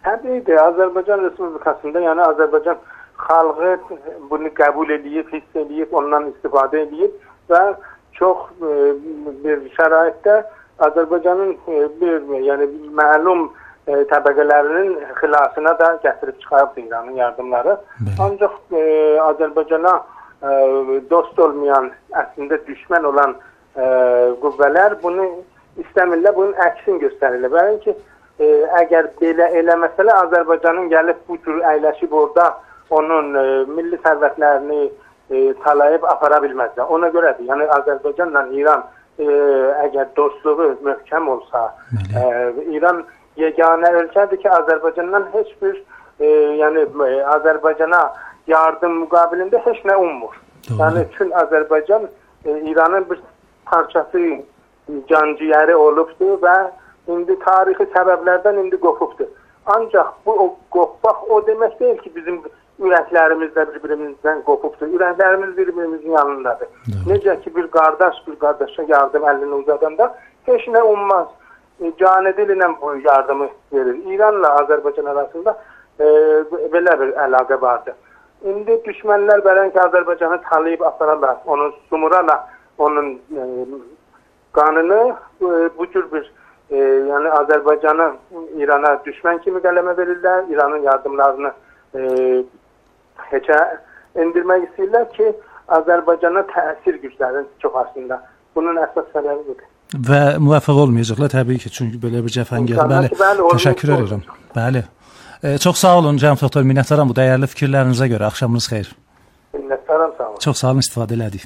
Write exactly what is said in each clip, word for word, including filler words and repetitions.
Təbii, Azərbaycan Respublikasında, yəni Azərbaycan xalqı bunu qəbul edib, hiss edib, ondan istifadə edib və çox e, bir şəraitdə Azərbaycanın e, bir, yəni bir məlum e, təbəqələrinin xilasına da gətirib çıxarıb İranın yardımları. Bəli. Ancaq e, Azərbaycana e, dost olmayan, əslində düşmən olan e, qüvvələr bunu istəmirlər, bunun əksini göstərirlər. Bəli ki, e, əgər belə eləməsələr, Azərbaycanın gəlib bu cür əyləşib orada onun e, milli sərvətlərini e, talayıb apara bilməzlər. Ona görədir, yəni Azərbaycanla İran e, əgər dostluğu möhkəm olsa, e, İran yeganə ölkədir ki, Azərbaycandan heç bir e, yəni e, Azərbaycana yardım müqabilində heç nə ummur. Doğru. Yəni çünki Azərbaycan e, İranın bir parçası, canciyəri olubdur və indi tarixi səbəblərdən indi qopubdur. Ancaq bu o, qopmaq o demək deyil ki, bizim ürəklərimiz də bir-birimizdən qopubdur. Ürəklərimiz bir-birimizin yanındadır. Doğru. Necə ki, bir qardaş bir qardaşa yardım əlini uzadanda heç nə ummaz. E, canı dilinə bu yardımı verir. İranla Azərbaycan arasında e, belə bir əlaqə vardır. İndi düşmənlər bəlkə ki, Azərbaycanı talayıb apararlar, onu sumurarlar, onun e, qanını e, bu cür bir e, yəni Azərbaycanı İrana düşmən kimi qələmə verirlər, İranın yardımlarını e, heçə endirmək istəyirlər ki, Azərbaycana təsir güclərin çoxasında. Bunun əsas səbəbi budur. Və müvəffəq olmayacaqlar təbii ki, çünki belə bir cəfəngiyat. Bəli, bəli, təşəkkür edirəm. Bəli. E, çox sağ olun cənab doktor, minnətdaram bu dəyərli fikirlərinizə görə. Axşamınız xeyir. Minnətdaram, sağ olun. Çox sağ olun, istifadə elədik.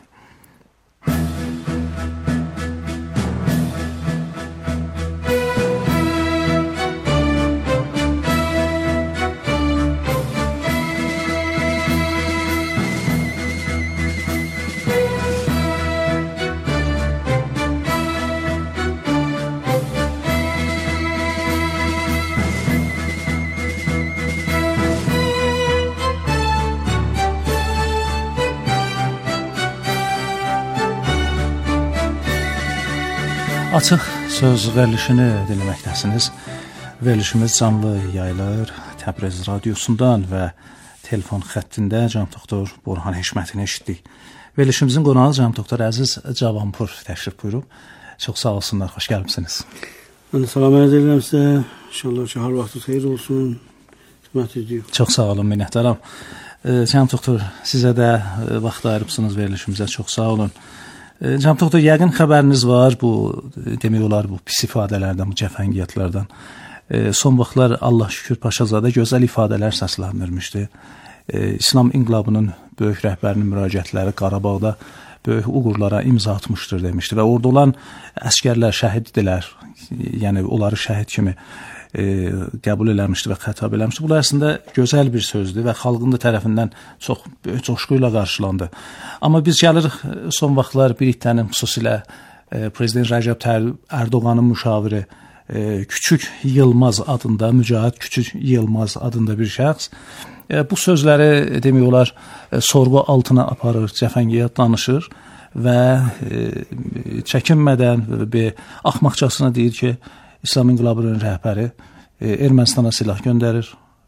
Açıq söz verilişini dinləməkdəsiniz. Verilişimiz canlı yayılır Təbriz radiosundan və telefon xəttində cənab doktor Burhan Hişmətini eşitdik. Verilişimizin qonağı cənab doktor Əziz Cavanpur təşrif buyurub. Çox sağ olsunlar, xoş gəlmisiniz. Mən salam edirəm sizə. İnşallah ki, hər vaxtınız xeyir olsun. Xidmət ediyorum. Çox sağ olun, minnətdaram. Cənab doktor, sizə də vaxt ayırıbsınız verilişimizə. Çox sağ olun. Cənab doktor, yəqin xəbəriniz var bu, demək olar bu pis ifadələrdən, bu cəfəngiyyatlardan. E, son vaxtlar Allah şükür Paşazadə gözəl ifadələr səsləndirmişdi. E, İslam inqilabının böyük rəhbərinin müraciətləri Qarabağda böyük uğurlara imza atmışdır demişdi və orada olan əskərlər şəhiddirlər, yəni onları şəhid kimi e, qəbul eləmişdi və xətab eləmişdi. Bu əslində gözəl bir sözdür və xalqın da tərəfindən çox böyük coşquyla qarşılandı. Amma biz gəlirik son vaxtlar bir ittənin xüsusilə e, Prezident Rəcəb Tayyip Ərdoğanın müşaviri e, Küçük Yılmaz adında, Mücahid Küçük Yılmaz adında bir şəxs e, bu sözləri demək olar e, sorğu altına aparır, cəfəngiyyat danışır və e, çəkinmədən və axmaqcasına deyir ki, İslam inqilabının rəhbəri e, Ermənistana silah göndərir,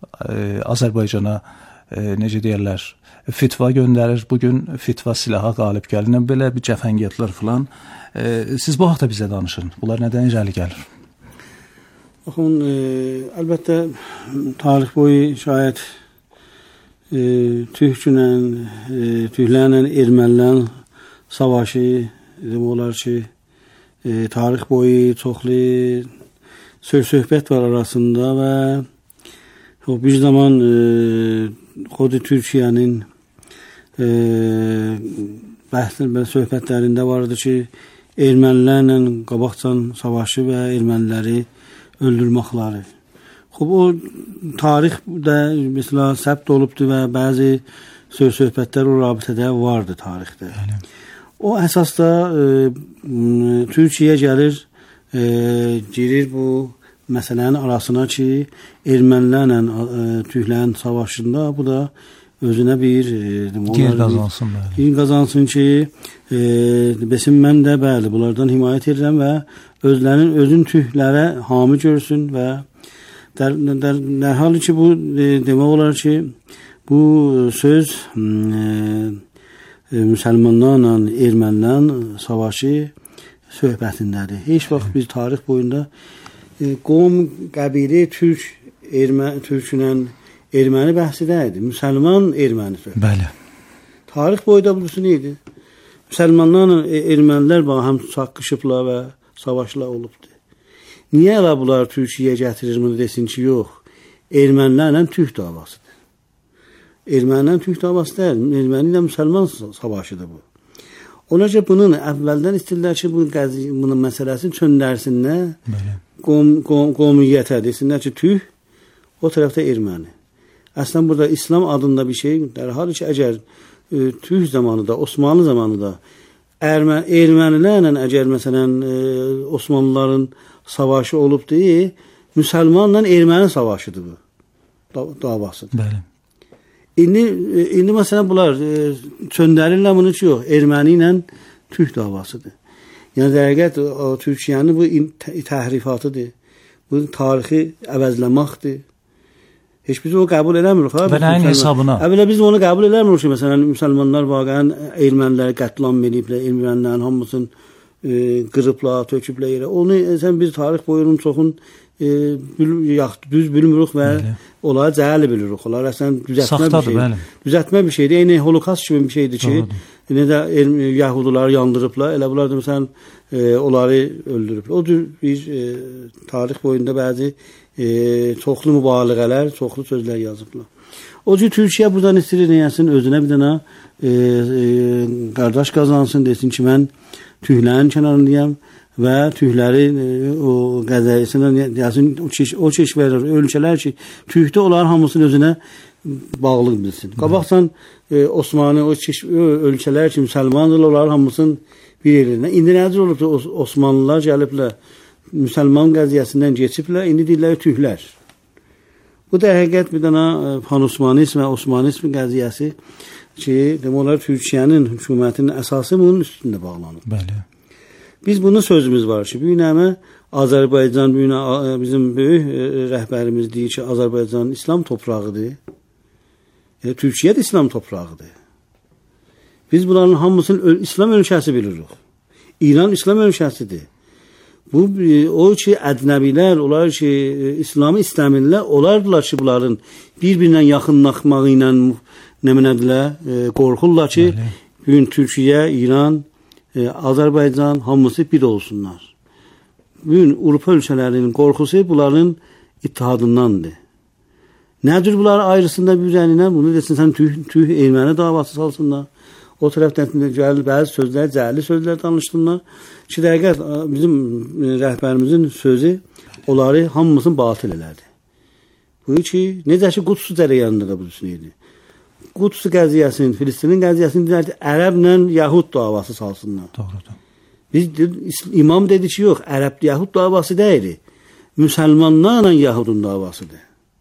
e, Azərbaycana e, necə deyirlər, fitva göndərir. Bugün fitva silaha qalib gəlinir. Belə bir cəfəngiyyatlar filan. E, siz bu haqda bizə danışın. Bunlar nədən irəli gəlir? Baxın, e, əlbəttə tarix boyu şayət e, türklə, e, türklərlə ermənilərin savaşı demək olar ki, e, tarix boyu çoxlu söz-söhbət var arasında və o bir zaman e, Xodi Türkiyənin e, bəhslər, söhbətlərində vardı ki, ermənilərlə qabaqcan savaşı və erməniləri öldürməkləri. Xub, o tarixdə mesela səbt olubdur və bəzi söz-söhbətlər o rabitədə vardı tarixdə. Yəni. O əsasda e, Türkiyə gəlir, e, girir bu məsələnin arasına ki, ermənilərlə e, türklərin savaşında bu da özünə bir yer qazansın, bəli. Yer qazansın ki, e, besin mən də bəli bunlardan himayət edirəm və özlərinin özün türklərə hami görsün və Dərhal ki bu e, demək olar ki bu söz e, e, müsəlmanlarla ermənilərin savaşı söhbətindədir. Heç vaxt biz tarix boyunda e, qom, qəbilə, türk, erməni, türklə erməni bəhsi deyildi. Müsəlman erməni söhbəti. Bəli. Tarix boyunda bu idi. Müsəlmanlarla ermənilər bax həm çaqqışıblar və savaşlar olubdu. Niyə elə bunlar Türkiyəyə gətirir bunu desin ki, yox, ermənilərlə türk davasıdır. Ermənilərlə türk davası deyil, erməni ilə müsəlman savaşıdır bu. Ona görə bunun əvvəldən istəyirlər ki, bu qəzi, bunun məsələsini çöndərsinlər, qom, qom, qomiyyətə desinlər ki, türk, o tərəfdə erməni. Əslən burada İslam adında bir şey, dərhal ki, əgər e, türk zamanında, Osmanlı zamanında ermə, ermənilərlə əgər məsələn e, Osmanlıların savaşı olub deyil, müsəlmanla erməni savaşıdır bu. Da, davasıdır. Bəli. İndi, indi məsələn bunlar e, çöndərirlər bunu ki, yox, erməni ilə türk davasıdır. Yəni dəqiqət Türkiyənin bu təhrifatıdır. Bu tarixi əvəzləməkdir. Heç biz onu qəbul eləmirik. Və nəyin hesabına? Əvvələ biz onu qəbul eləmirik ki, məsələn, müsəlmanlar vaqəən erməniləri qətlam ediblər, ermənilərin hamısını e, qırıblar, töküblər yerə. Onu sən biz tarix boyunun çoxun e, bil, yaxd, düz bilmirik və bəli. Onları cəhəli bilirik. Onlar əslən düzəltmə bir şeydir. Düzəltmə bir şeydir. Eyni holokaust kimi bir şeydir ki, nə də Yahudiləri yandırıblar, elə bunlar da məsələn e, onları öldürüblər. O cür bir e, tarix boyunda bəzi e, çoxlu mübaliğələr, çoxlu sözlər yazıblar. O cür Türkiyə buradan istəyir nəyəsin, özünə bir dənə e, e, qardaş qazansın, desin ki, mən tühlərin kənarındayım və tühləri e, o qəzəyisindən deyəsin, o, çeş, o çeşvərlər, ölkələr ki, tühdə onların hamısını özünə bağlı bilsin. Qabaqsan e, Osmanlı, o çeş, ölkələr ki, müsəlmandırlar, onların hamısını bir yerində. İndi nədir olubdur, Osmanlılar gəliblər, müsəlman qəziyyəsindən geçiblər, indi deyirlər tühlər. Bu da həqiqət bir dənə pan-osmanizm və osmanizm qəziyyəsi ki, demək olar Türkiyənin hökumətinin əsası bunun üstündə bağlanır. Bəli. Biz bunun sözümüz var ki, bu günəmə Azərbaycan, bu günə bizim böyük rəhbərimiz deyir ki, Azərbaycan İslam toprağıdır. Yəni, Türkiyə də İslam toprağıdır. Biz bunların hamısını İslam ölkəsi bilirik. İran İslam ölkəsidir. Bu, o ki, ədnəbilər, onlar ki, İslamı istəmirlər, olardılar ki, bunların bir-birindən yaxınlaşmağı ilə nəminədirlər, e, qorxurlar ki, bugün Türkiyə, İran, e, Azərbaycan hamısı bir olsunlar. Bugün Avropa ölkələrinin qorxusu bunların ittihadındandır. Nədir bunlar ayrısında bir əlinə? Bunu desin, sən tüh, tüh erməni davası salsınlar. O tərəfdən gəldi bəzi sözlər, cəhli sözlər danışdılar. Ki, dəqiqət bizim rəhbərimizin sözü onları hamımızın batıl elədi. Bu ki, necə ki, Qudsu cərəyanında da bu düşünürdü. Qudsu qəziyyəsinin, Filistinin qəziyyəsinin deyərdi, Ərəblə Yahud davası salsınlar. Doğrudur. Biz, imam dedi ki, yox, Ərəb Yahud davası deyil. Müsəlmanlarla Yahudun davasıdır.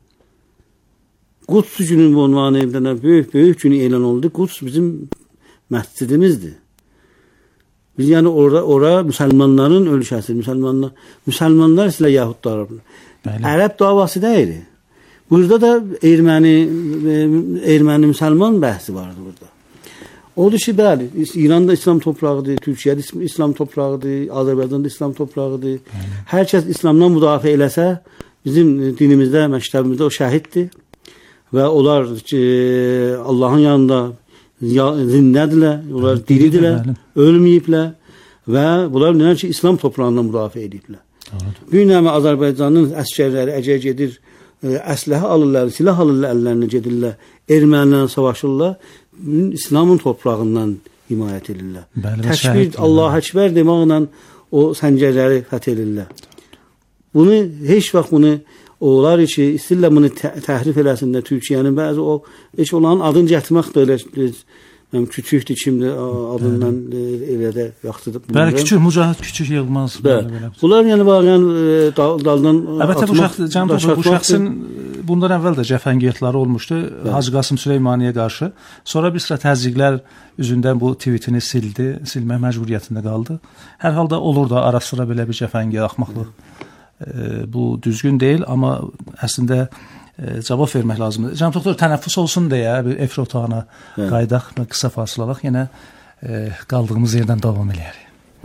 Qudsu günün unvanı evdən böyük, böyük günü elan oldu. Quds bizim məscidimizdir. Biz yəni ora, ora müsəlmanların ölkəsi, müsəlmanlar, müsəlmanlar isə Yahudlar. Ərəb davası deyil. Burada da erməni, erməni müsəlman bəhsi vardı burada. Odur ki, bəli, İranda İslam toprağıdır, Türkiyədə İslam toprağıdır, Azərbaycanda İslam toprağıdır. Hər kəs İslamdan müdafiə eləsə, bizim dinimizdə, məktəbimizdə o şəhiddir. Və onlar ki, Allahın yanında zindədirlər, onlar diridirlər, ölməyiblər və bunlar nələr ki, İslam toprağından müdafiə ediblər. Bu günəmə Azərbaycanın əskərləri əgər gedir, əsləhə alırlar, silah alırlar əllərinə gedirlər, ermənilərlə savaşırlar, İslamın toprağından himayət edirlər. Təkbir, Allah Əkbər deməklə o səngərləri fəth edirlər. Bunu, heç vaxt bunu onlar ki, istəyirlər bunu təhrif eləsinlər Türkiyənin bəzi o, heç onların adını gətirmək də elə, mənim küçükdür kimdir, adından elə də yaxşıdır. Bəli, küçük, mücahid küçük yığmaz. Bunlar yəni bağlayan daldan əlbəttə, bu, bu şəxsin bundan əvvəl də cəfəngiyyətləri olmuşdu, Hacı Qasım Süleymaniyə qarşı. Sonra bir sıra təzyiqlər üzündən bu tweetini sildi, silmək məcburiyyətində qaldı. Hər halda olur da ara sıra belə bir cəfəngiyyət, axmaqlıq bu düzgün deyil, amma əslində cavab vermək lazımdır. Cənab doktor, tənəffüs olsun deyə bir efir otağına qaydaq və qısa fasilalıq yenə qaldığımız yerdən davam edərik.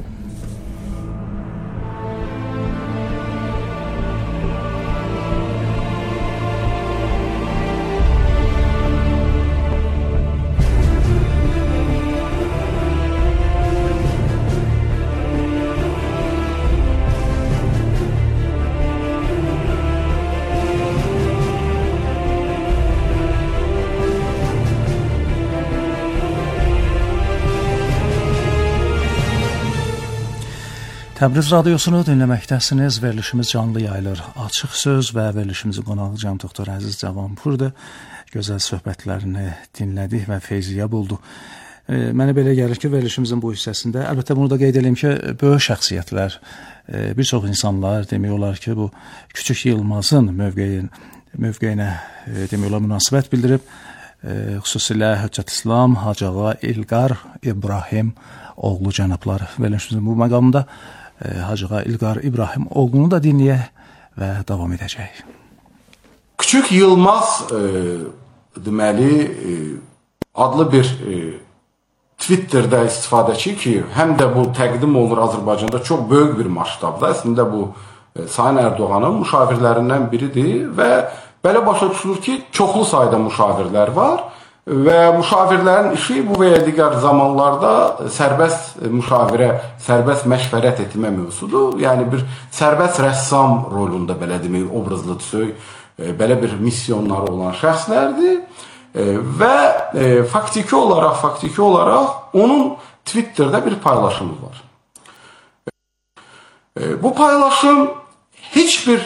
Təbriz radiosunu dinləməkdəsiniz. Verilişimiz canlı yayılır. Açıq söz və verilişimizin qonağı cənab doktor Əziz Cavanpurdur. Gözəl söhbətlərini dinlədik və feyziyab olduq. E, mənə belə gəlir ki, verilişimizin bu hissəsində, əlbəttə bunu da qeyd edeyim ki, böyük şəxsiyyətlər, e, bir çox insanlar demək olar ki, bu Küçük Yılmazın mövqeyin, mövqeyinə e, demək olar münasibət bildirib. E, xüsusilə Höccət-İslam Hacı Ağa İlqar İbrahim oğlu cənablar verilişimizin bu məqamında Hacı Ağa İlqar İbrahim oğlunu da dinləyək və davam edəcək. Küçük Yılmaz e, deməli e, adlı bir e, Twitterdə istifadəçi ki, həm də bu təqdim olunur Azərbaycanda çox böyük bir maştabda. Əslində bu e, Sayın Erdoğanın müşavirlərindən biridir və belə başa düşülür ki, çoxlu sayda müşavirlər var. Və müşavirlərin işi bu və ya digər zamanlarda sərbəst müşavirə, sərbəst məşvərət etmə mövzusudur. Yəni bir sərbəst rəssam rolunda, belə demək, obrazlı tüsök, belə bir misyonları olan şəxslərdir. Və faktiki olaraq, faktiki olaraq onun Twitter'da bir paylaşımı var. Bu paylaşım heç bir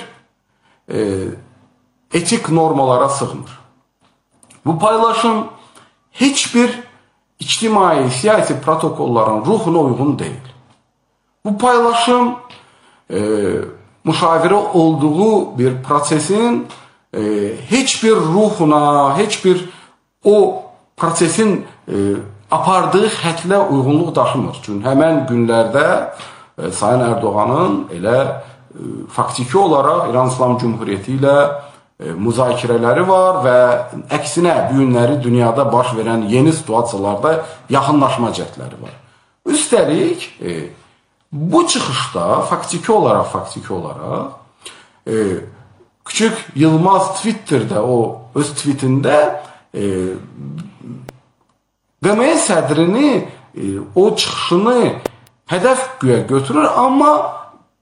etik normalara sığmır. Bu paylaşım heç bir ictimai, siyasi protokolların ruhuna uyğun deyil. Bu paylaşım e, müşavirə olduğu bir prosesin e, heç bir ruhuna, heç bir o prosesin e, apardığı xətlə uyğunluq daşımır. Çünki həmən günlərdə e, Sayın Erdoğanın elə e, faktiki olaraq İran İslam Cumhuriyyəti ilə müzakirələri var və əksinə bu günləri dünyada baş verən yeni situasiyalarda yaxınlaşma cəhdləri var. Üstəlik e, bu çıxışda faktiki olaraq, faktiki olaraq e, Küçük Yılmaz Twitter'də o öz tweetində e, B M S sədrini e, o çıxışını hədəf güya götürür, amma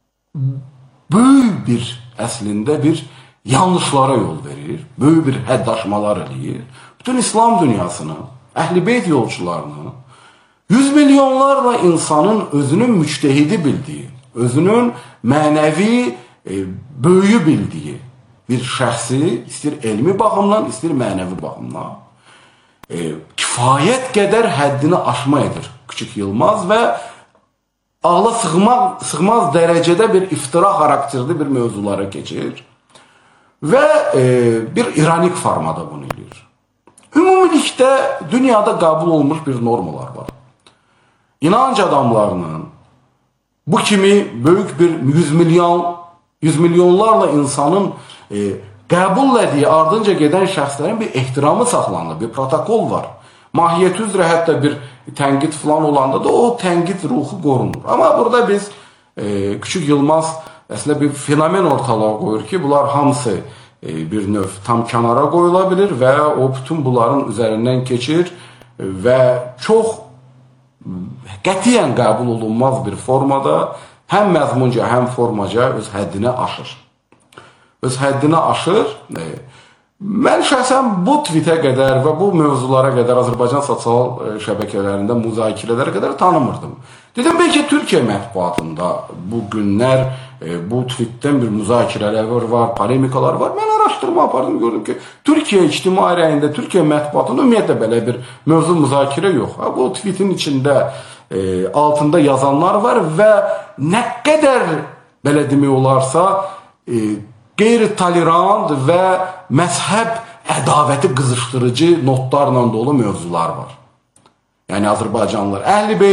böyük bir əslində bir yanlışlara yol verir, böyük bir həddaşmalar eləyir. Bütün İslam dünyasını, Əhl-i Beyt yolçularını, yüz milyonlarla insanın özünün müctehidi bildiyi, özünün mənəvi e, böyüyü bildiyi bir şəxsi, istər elmi baxımdan, istər mənəvi baxımdan, e, kifayət qədər həddini aşma edir Küçük Yılmaz və ağla sığmaz, sığmaz dərəcədə bir iftira xarakterli bir mövzulara keçir. Və e, bir ironik formada bunu edir. Ümumilikdə dünyada qəbul olmuş bir normalar var. İnanc adamlarının bu kimi böyük bir yüz milyon, yüz milyonlarla insanın e, qəbul etdiyi ardınca gedən şəxslərin bir ehtiramı saxlanır, bir protokol var. Mahiyyəti üzrə hətta bir tənqid falan olanda da o tənqid ruhu qorunur. Amma burada biz e, Küçük Yılmaz əslində bir fenomen ortalığa qoyur ki, bunlar hamısı e, bir növ tam kənara qoyula bilir və o bütün bunların üzərindən keçir və çox qətiyyən qəbul olunmaz bir formada həm məzmunca, həm formaca öz həddini aşır. Öz həddini aşır. E, mən şəxsən bu tweetə qədər və bu mövzulara qədər Azərbaycan sosial şəbəkələrində müzakirələrə qədər tanımırdım. Dedim, bəlkə Türkiyə mətbuatında bu günlər e, bu tweetdən bir müzakirələr var, polemikalar var. Mən araşdırma apardım, gördüm ki, Türkiyə ictimai rəyində, Türkiyə mətbuatında ümumiyyətlə belə bir mövzu müzakirə yox. Ha, bu tweetin içində e, altında yazanlar var və nə qədər belə demək olarsa e, qeyri-tolerant və məzhəb ədavəti qızışdırıcı notlarla dolu mövzular var. Yəni Azərbaycanlılar Əhl-i Beyt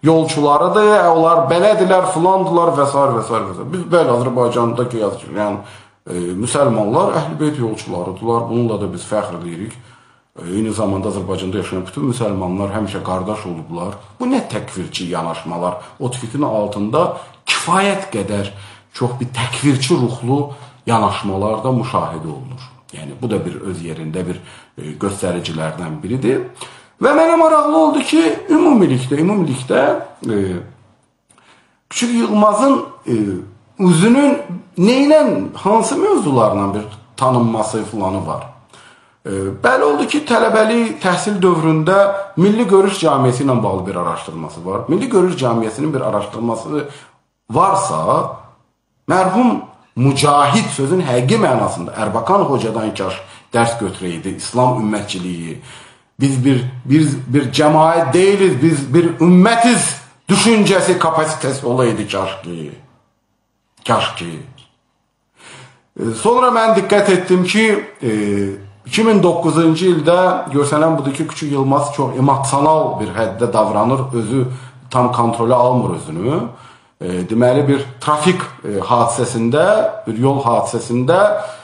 yolçularıdır, onlar belədirlər, filandılar və s. və s. və s. Biz bəli Azərbaycandakı yaşayan e, müsəlmanlar Əhl-i Beyt yolçularıdırlar. Bununla da biz fəxr edirik. Eyni zamanda Azərbaycanda yaşayan bütün müsəlmanlar həmişə qardaş olublar. Bu nə təkvirçi yanaşmalar, o tweetin altında kifayət qədər çox bir təkvirçi ruhlu yanaşmalar da müşahidə olunur. Yəni bu da bir öz yerində bir e, göstəricilərdən biridir. Və mənə maraqlı oldu ki, ümumilikdə, ümumilikdə e, Küçük Yılmazın e, özünün neyle, hansı mövzularla bir tanınması filanı var. E, bəli oldu ki, tələbəli təhsil dövründə Milli Görüş Camiyyəsi ilə bağlı bir araşdırması var. Milli Görüş Camiyyəsinin bir araşdırması varsa, mərhum Mücahid sözün həqiqi mənasında Erbakan Hocadan kaş dərs götürəydi, İslam ümmətçiliyi. Biz bir, bir, bir cemaat değiliz, biz bir ümmetiz düşüncesi kapasitesi olaydı kaş ki. Kaş ki. Sonra mən diqqət etdim ki, iki min doqquzuncu ildə görsənən budur ki, Küçük Yılmaz çox emosional bir həddə davranır, özü tam kontrolü almır özünü. Deməli bir trafik hadisəsində, bir yol hadisəsində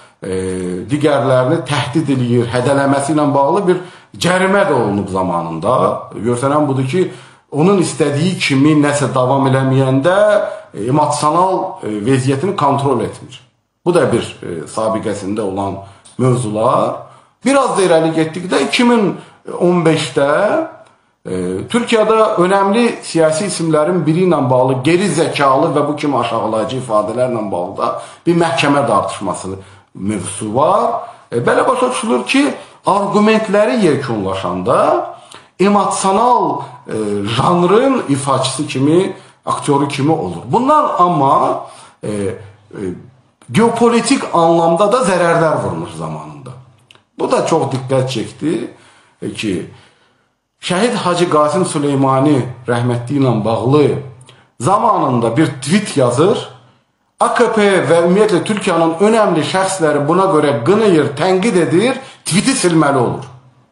digərlərini təhdid edir, hədələməsi ilə bağlı bir cərimə də olunub zamanında. Görsənən budur ki, onun istədiyi kimi nəsə davam eləməyəndə emosional vəziyyətini kontrol etmir. Bu da bir sabiqəsində olan mövzular. Biraz da irəli getdikdə iki min on beşdə e, Türkiyədə önəmli siyasi isimlərin biri ilə bağlı geri zəkalı və bu kimi aşağılayıcı ifadələrlə bağlı da bir məhkəmə tartışması mövzusu var. E, belə başa düşülür ki, argumentləri yekunlaşanda emosional e, janrın ifaçısı kimi, aktörü kimi olur. Bundan amma e, e, geopolitik anlamda da zərərlər vurmuş zamanında. Bu da çox diqqət çəkdi e, ki, Şəhid Hacı Qasim Süleymani rəhmətli ilə bağlı zamanında bir tweet yazır. A K P və ümumiyyətlə Türkiyənin önəmli şəxsləri buna görə qınayır, tənqid edir, tweeti silməli olur.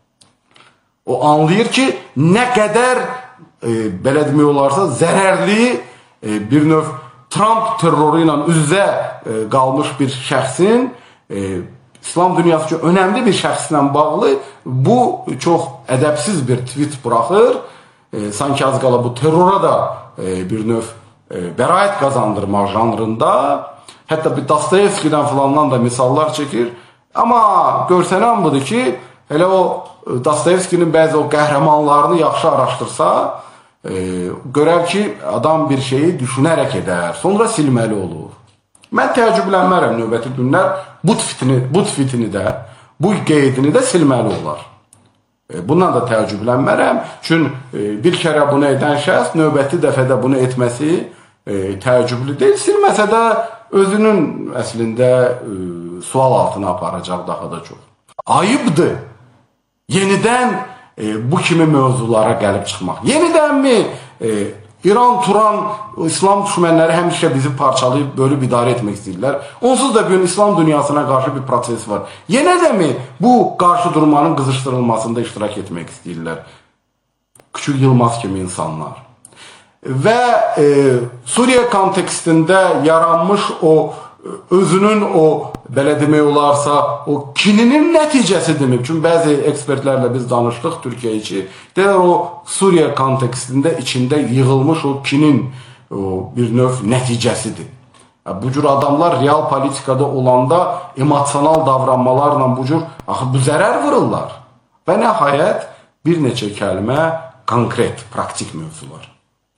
O anlayır ki, nə qədər e, belə demək olarsa zərərli e, bir növ Trump terroru ilə üz-üzə e, qalmış bir şəxsin e, İslam dünyası üçün önəmli bir şəxslə bağlı bu çox ədəbsiz bir tweet buraxır. E, sanki az qala bu terrora da e, bir növ e, bəraət qazandırmaq janrında. Hətta bir Dostoyevskidən falandan da misallar çəkir. Amma görsənən budur ki, elə o Dostoyevskinin bəzi o qəhrəmanlarını yaxşı araşdırsa, e, görər ki, adam bir şeyi düşünərək edər, sonra silməli olur. Mən təəccüblənmərəm növbəti günlər bu tweetini, bu tweetini də, bu qeydini də silməli olar. E, bundan da təəccüblənmərəm. Çünki e, bir kərə bunu edən şəxs növbəti dəfədə bunu etməsi e, təəccüblü deyil. Silməsə də özünün əslində e, sual altına aparacaq daha da çox. Ayıbdır yenidən e, bu kimi mövzulara gəlib çıxmaq. Yenidənmi e, İran, Turan, İslam düşmənləri həmişə bizi parçalayıb, bölüb idarə etmək istəyirlər. Onsuz da bir İslam dünyasına qarşı bir proses var. Yenə də mi bu qarşı durmanın qızışdırılmasında iştirak etmək istəyirlər? Küçük Yılmaz kimi insanlar. Və e, Suriye kontekstində yaranmış o özünün o, belə demək olarsa, o kininin nəticəsidirmi? Çünki bəzi ekspertlərlə biz danışdıq Türkiyə içi. Deyər o Suriye kontekstində içində yığılmış o kinin o, bir növ nəticəsidir. Bu cür adamlar real politikada olanda emosional davranmalarla bu cür axı, bu zərər vururlar. Və nəhayət bir neçə kəlmə konkret, praktik mövzular.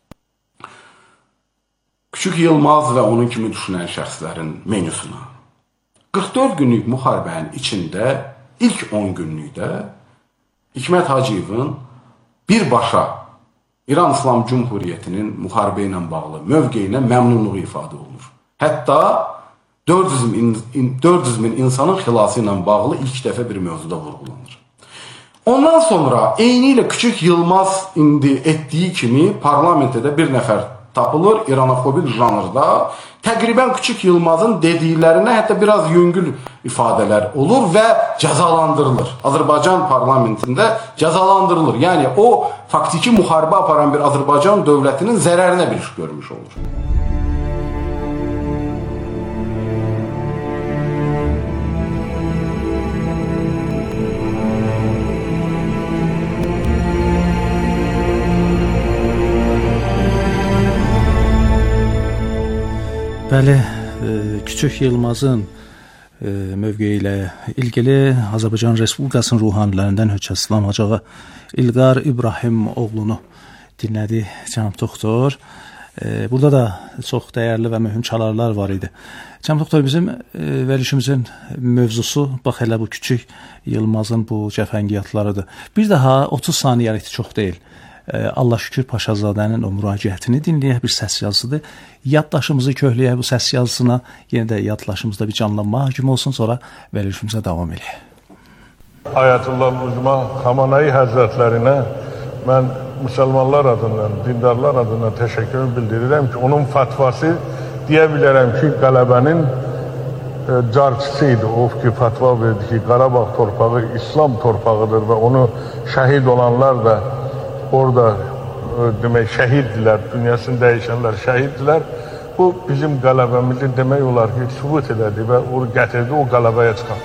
Küçük Yılmaz və onun kimi düşünən şəxslərin menüsuna. qırx dörd günlük müharibənin içində ilk on günlükdə Hikmət Hacıyevin birbaşa İran İslam Cumhuriyyətinin müharibə ilə bağlı mövqeyinə məmnunluğu ifadə olunur. Hətta dörd yüz min insanın xilası ilə bağlı ilk dəfə bir mövzuda vurğulanır. Ondan sonra eyni ilə Küçük Yılmaz indi etdiyi kimi parlamentdə bir nəfər tapılır İranofobik janrda. Təqribən Küçük Yılmazın dediklərinə hətta biraz yüngül ifadələr olur və cəzalandırılır. Azərbaycan parlamentində cəzalandırılır. Yəni o faktiki müharibə aparan bir Azərbaycan dövlətinin zərərinə bir iş görmüş olur. Bəli, Küçük Yılmazın mövqeyi ilə ilgili Azərbaycan Respublikasının ruhanilərindən Hökə İslam Hocağı İlqar İbrahim oğlunu dinlədi cənab doktor. Burada da çox dəyərli və mühüm çalarlar var idi. Cənab doktor, bizim verilişimizin mövzusu bax elə bu Küçük Yılmazın bu cəfəngiyatlarıdır. Bir daha otuz saniyəlikdir, çox deyil. Allah şükür Paşazadənin o müraciətini dinləyək, bir səs yazısıdır. Yaddaşımızı köhləyək bu səs yazısına, yenə də yaddaşımızda bir canlanma hakim olsun, sonra verilişimizə davam edək. Ayətullah Uzma Xamenei Həzrətlərinə mən müsəlmanlar adından, dindarlar adından təşəkkür bildirirəm ki, onun fatvası deyə bilərəm ki, qələbənin carçısı idi. O ki, fatva verdi ki, Qarabağ torpağı İslam torpağıdır və onu şəhid olanlar da orada demək şəhiddirlər, dünyasını dəyişənlər şəhiddirlər. Bu bizim qələbəmizi demək olar ki, sübut elədi və o gətirdi, o qələbəyə çıxan.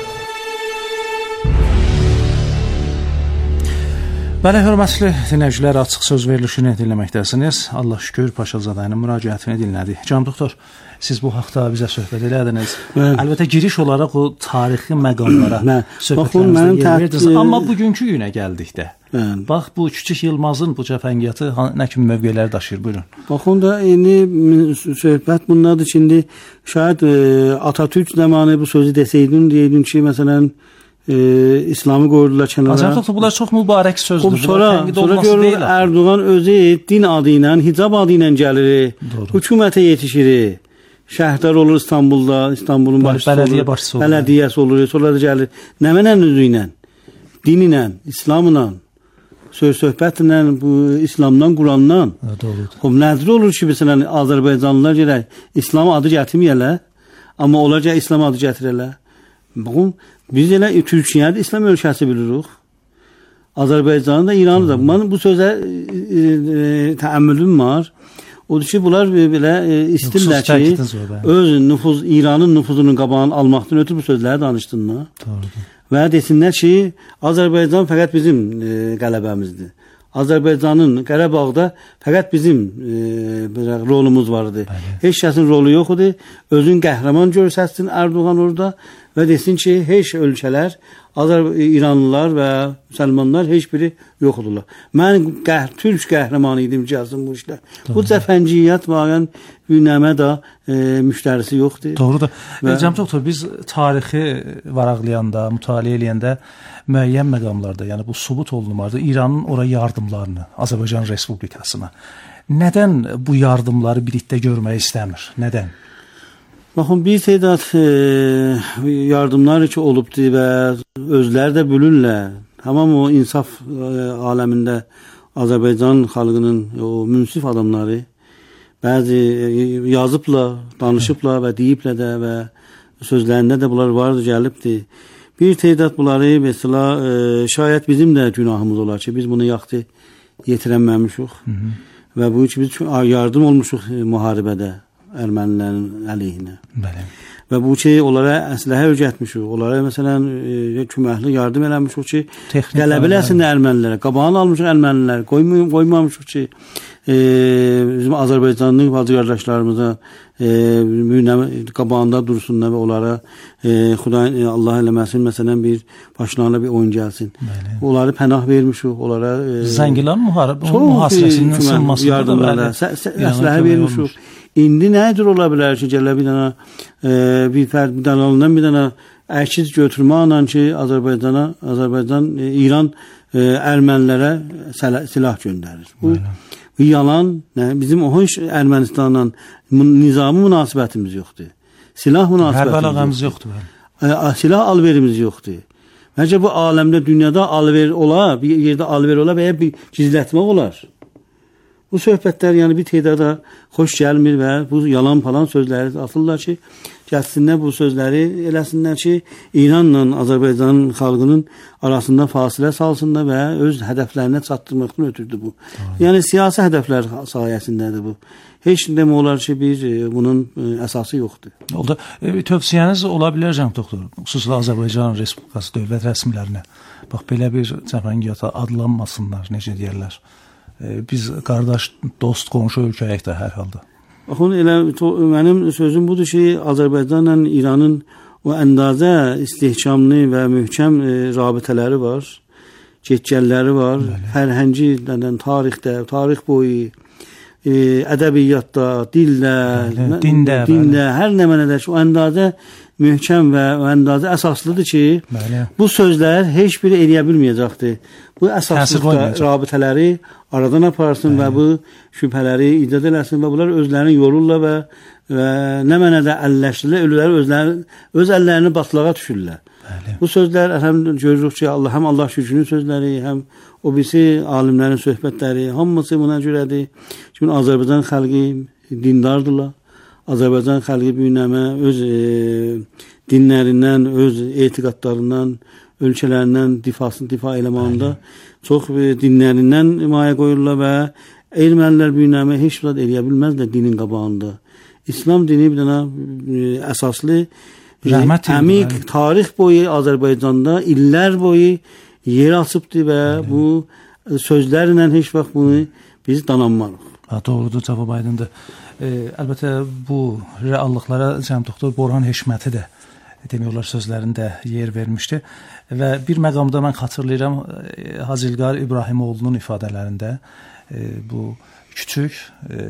Bəli, hörmətli dinləyicilər, açıq söz verilişini dinləməkdəsiniz. Allah şükür Paşazadənin müraciətini dinlədik. Can doktor, siz bu haqda bizə söhbət elədiniz. Mən... Əlbəttə giriş olaraq o tarixi məqamlara söhbətlərimizdə yer verdiniz. Amma bugünkü günə gəldikdə, mən... bax bu Küçük Yılmazın bu cəfəngiyatı nə kimi mövqeləri daşıyır, buyurun. Baxın da, indi söhbət bundadır ki, indi şayad e, Atatürk zamanı bu sözü desəydin, deyirdin ki, məsələn, E, İslamı qoyurdular kənara. Acaba bunlar çox mübarək sözdür. Sonra, sonra görür Erdoğan özü din adı ilə, hicab adı ilə gəlir, hökumətə yetişir, şəhrdar olur İstanbulda, İstanbulun başçısı bələdiyyə başçısı olur, bələdiyyəsi olur, sonra da gəlir. Nəmənə özü ilə, din ilə, İslamla, söz-söhbətlə, bu İslamdan, Qurandan. O nədir olur ki, məsələn, Azərbaycanlılar gələk, İslam adı gətirməyələr, amma olacaq İslam adı gətirələr. Baxın, biz elə Türkiyədə İslam ölkəsi bilirik. Azərbaycanı da, İranı da. Mən bu sözə e, e, təəmmülüm var. Odur ki, bunlar belə e, istirlər ki, öz nüfuz, İranın nüfuzunun qabağını almaqdan ötürü bu sözləri danışdınlar. Doğrudur. Və desinlər ki, Azərbaycan fəqət bizim e, qələbəmizdir. Azərbaycanın Qarabağda fəqət bizim e, rolumuz vardı. Bəli. Heç kəsin rolu yox idi. Özün qəhrəman görsətsin Erdoğan orada və desin ki, heç ölkələr, Azər İranlılar və müsəlmanlar heç biri yoxdurlar. Mən qəhr türk qəhrəmanı idim ki, yazdım bu işlər. Doğru. Bu cəfəngiyat varən günəmə də e, müştərisi yoxdur. Doğrudur. Və... Cəm doktor, biz tarixi varaqlayanda, mütaliə eləyəndə müəyyən məqamlarda, yəni bu subut olunmalıdır, İranın ora yardımlarını, Azərbaycan Respublikasına. Nədən bu yardımları birlikdə görmək istəmir? Nədən? Baxın, bir tədad e, yardımlar ki olubdur və özləri də bölürlər. Tamam o insaf e, aləmində Azərbaycan xalqının o münsif adamları bəzi e, yazıblar, danışıblar və deyiblər də və sözlərində də bunlar vardı, gəlibdir. Bir tədad bunları mesela e, şayət bizim də günahımız olar ki, biz bunu yaxtı yetirənməmişik və bu ki biz yardım olmuşuq e, müharibədə. Ermənilərin əleyhinə. Bəli. Və bu ki, onlara əsləhə öyrətmişik. Onlara məsələn e, köməkli yardım eləmişik ki, qələbələsin ermənilərə. Qabağını almışıq ermənilərə. Qoymay qoymamışıq ki, e, bizim Azərbaycanlı bacı qardaşlarımıza e, qabağında dursunlar və onlara e, Xuday e, Allah eləməsin məsələn bir başlarına bir oyun gəlsin. Bəli. Onları pənah vermişik. Onlara e, Zəngilan mühasirəsinin sınmasında da əsləhə vermişik. İndi nədir ola bilər ki, gələ bir dənə e, bir fərd, bir dənə alınan bir dənə əkiz götürməklə ki, Azərbaycana, Azərbaycan, e, İran e, ermənilərə silah göndərir. Bu, bu yalan, nə, bizim o heç Ermənistanla nizami münasibətimiz yoxdur. Silah münasibətimiz yoxdur. yoxdur. E, silah alverimiz yoxdur. Məncə bu aləmdə, dünyada alver ola, bir yerdə alver ola və ya bir gizlətmək olar. Bu söhbətlər yəni bir tədada xoş gəlmir və bu yalan falan sözləri atırlar ki, gətirsinlər bu sözləri, eləsinlər ki, İranla Azərbaycan xalqının arasında fasilə salsınlar və öz hədəflərinə çatdırmaqdan ötürdü bu. Aynen. Yəni siyasi hədəflər sayəsindədir bu. Heç demək olar ki, bir bunun əsası yoxdur. Oldu. E, tövsiyəniz ola bilər cənab doktor, xüsusilə Azərbaycan Respublikası dövlət rəsmilərinə. Bax belə bir cəfəngiyata adlanmasınlar, necə deyirlər. E, biz qardaş, dost, qonşu ölkəyik də hər halda. Baxın, elə mənim sözüm budur ki, Azərbaycanla İranın o əndazə istehkamlı və möhkəm e, rabitələri var, getgəlləri var, bəli. Fərhəngi, tarixdə, tarix boyu, e, ədəbiyyatda, dildə, bəli, dində, dində hər nə mənədə o əndazə möhkəm və o əndazə əsaslıdır ki, bəli. Bu sözlər heç biri eləyə bilməyəcəkdir. Bu əsaslıqda rabitələri aradan aparsın, bəli. Və bu şübhələri icad eləsin və bunlar özlərini yorurlar və, və nə mənədə əlləşdirlər, ölüləri özləri, öz əllərini batlağa düşürlər. Bəli. Bu sözlər həm görürük ki, Allah, həm Allah şükürünün sözləri, həm o birisi alimlərin söhbətləri, hamısı buna görədir. Çünki Azərbaycan xalqı dindardırlar. Azərbaycan xalqı büyünəmə öz e, dinlərindən, öz etiqadlarından, ölkələrindən difasını difa eləmağında çox e, dinlərindən mayə qoyurlar və ermənilər büyünəmə heç vaxt eləyə bilməzlər dinin qabağında. İslam dini bir dənə e, əsaslı Rəhmət əmik yəni. Tarix boyu Azərbaycanda illər boyu yer açıbdır və yəni. Bu sözlərlə heç vaxt bunu biz dananmarıq. Ha, doğrudur, cavab aydındır. E, əlbəttə bu reallıqlara cənab doktor Borhan Heşməti də demək olar sözlərində yer vermişdi və bir məqamda mən xatırlayıram e, Hacı İlqar İbrahimoğlu'nun ifadələrində e, bu küçük e,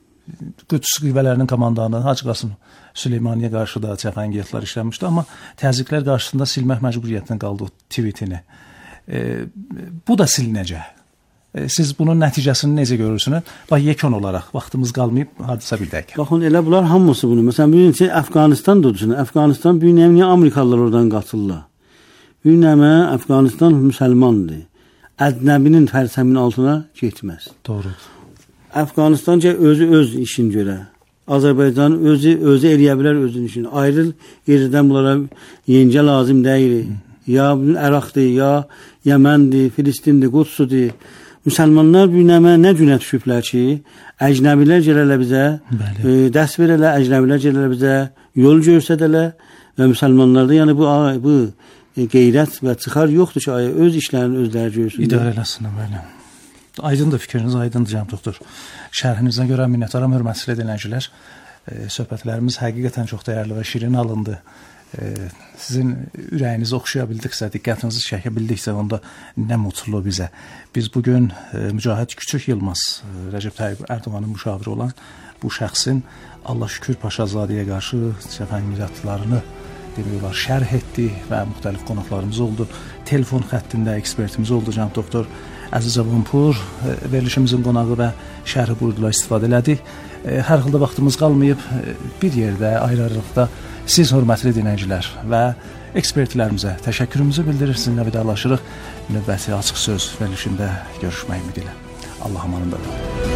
Qüds qüvvələrinin komandanı Hacı Qasım Süleymaniyə qarşı da cəfəngiyatlar işlənmişdi, amma təzyiqlər qarşısında silmək məcburiyyətinə qaldı o tweetini. E, bu da silinəcək. E, siz bunun nəticəsini necə görürsünüz? Bax, yekun olaraq vaxtımız qalmayıb, hardasa bir dəqiqə. Baxın, elə bunlar hamısı bunu. Məsələn, bir şey Əfqanistan dursun. Əfqanistan büyünəmə niyə Amerikalılar oradan qatırlar? Büyünəmə Əfqanistan müsəlmandır. Ədnəbinin fərsəminin altına getməz. Doğrudur. Əfqanistanca özü öz işin görə. Azərbaycan özü özü eləyə bilər özünün işini. Ayrıl yerdən bunlara yencə lazım deyil. Hı. Ya Əraqdır, ya Yəməndir, Filistindir, Qudsudur. Müsəlmanlar büyünəmə nə günə düşüblər ki, əcnəbilər gələrlər bizə, e, dəst verərlər, əcnəbilər gələrlər bizə, yol göstərərlər və müsəlmanlarda yəni bu bu e, qeyrət və çıxar yoxdur ki, ay, öz işlərini özləri görsünlər. İdarə eləsinlər, bəli. Aydındır fikriniz, aydındır cənab doktor. Şərhinizə görə minnətdaram, hörmətli dinləyicilər. E, söhbətlərimiz həqiqətən çox dəyərli və şirin alındı. E, sizin ürəyinizi oxşaya bildiksə, diqqətinizi çəkə bildiksə, onda nə mutlu bizə. Biz bugün e, Mücahid Küçük Yılmaz, e, Rəcəb Tayyip Ərdoğanın müşaviri olan bu şəxsin Allah şükür Paşazadəyə qarşı cəfəngiyatlarını demək olar şərh etdi və müxtəlif qonaqlarımız oldu. Telefon xəttində ekspertimiz oldu cənab doktor Əziz Avunpur, verilişimizin qonağı və şərhi buyurdular, istifadə elədik. Hər halda vaxtımız qalmayıb, bir yerdə, ayrı-ayrılıqda siz hörmətli dinləyicilər və ekspertlərimizə təşəkkürümüzü bildirir, sizinlə vidalaşırıq. Növbəti açıq söz verilişində görüşmək ümidilə. Allah amanında qalın.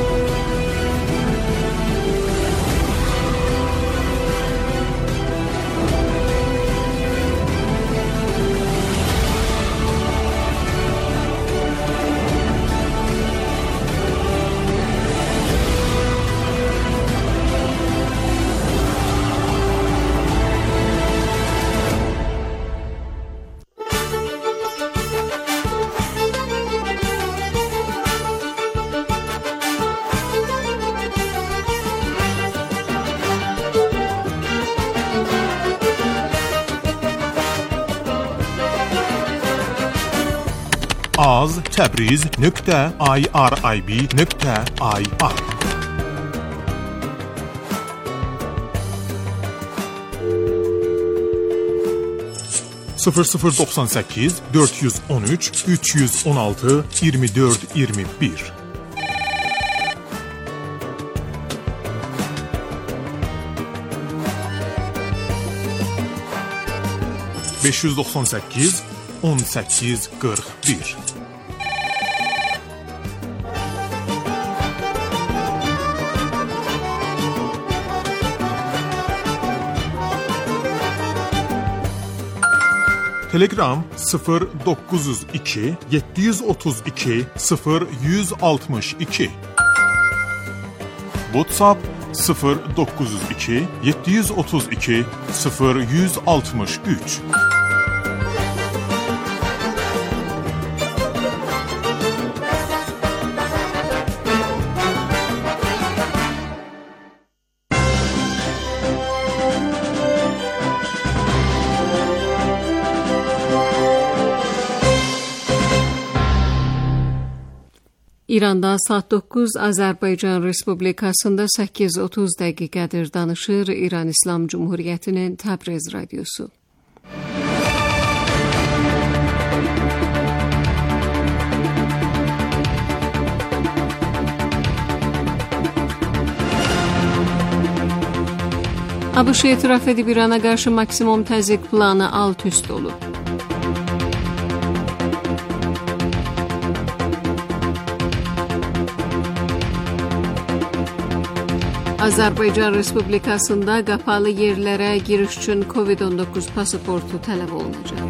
az təbriz nöqtə irib nöqtə ir sıfır sıfır doxsan səkkiz dörd yüz on üç üç yüz on altı iyirmi dörd iyirmi bir beş yüz doxsan səkkiz on səkkiz qırx bir Telegram sıfır doqquz yüz iki yeddi yüz otuz iki sıfır yüz altmış iki. WhatsApp sıfır doqquz yüz iki yeddi yüz otuz iki sıfır yüz altmış üç. İranda saat doqquz, Azərbaycan Respublikasında səkkiz otuz dəqiqədir danışır İran İslam Cumhuriyyətinin Təbriz radiosu. ABŞ etiraf edib İrana qarşı maksimum təzyiq planı alt-üst olub. Azərbaycan Respublikasında qapalı yerlərə giriş üçün kovid on doqquz pasaportu tələb olunacaq.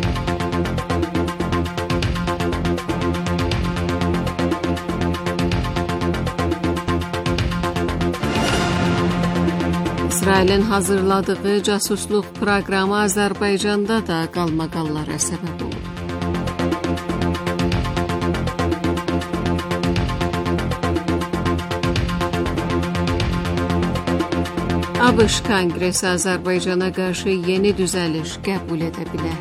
İsrailin hazırladığı casusluq proqramı Azərbaycanda da qalmaqallara səbəb olur. ABŞ Konqresi Azərbaycana qarşı yeni düzəliş qəbul edə bilər.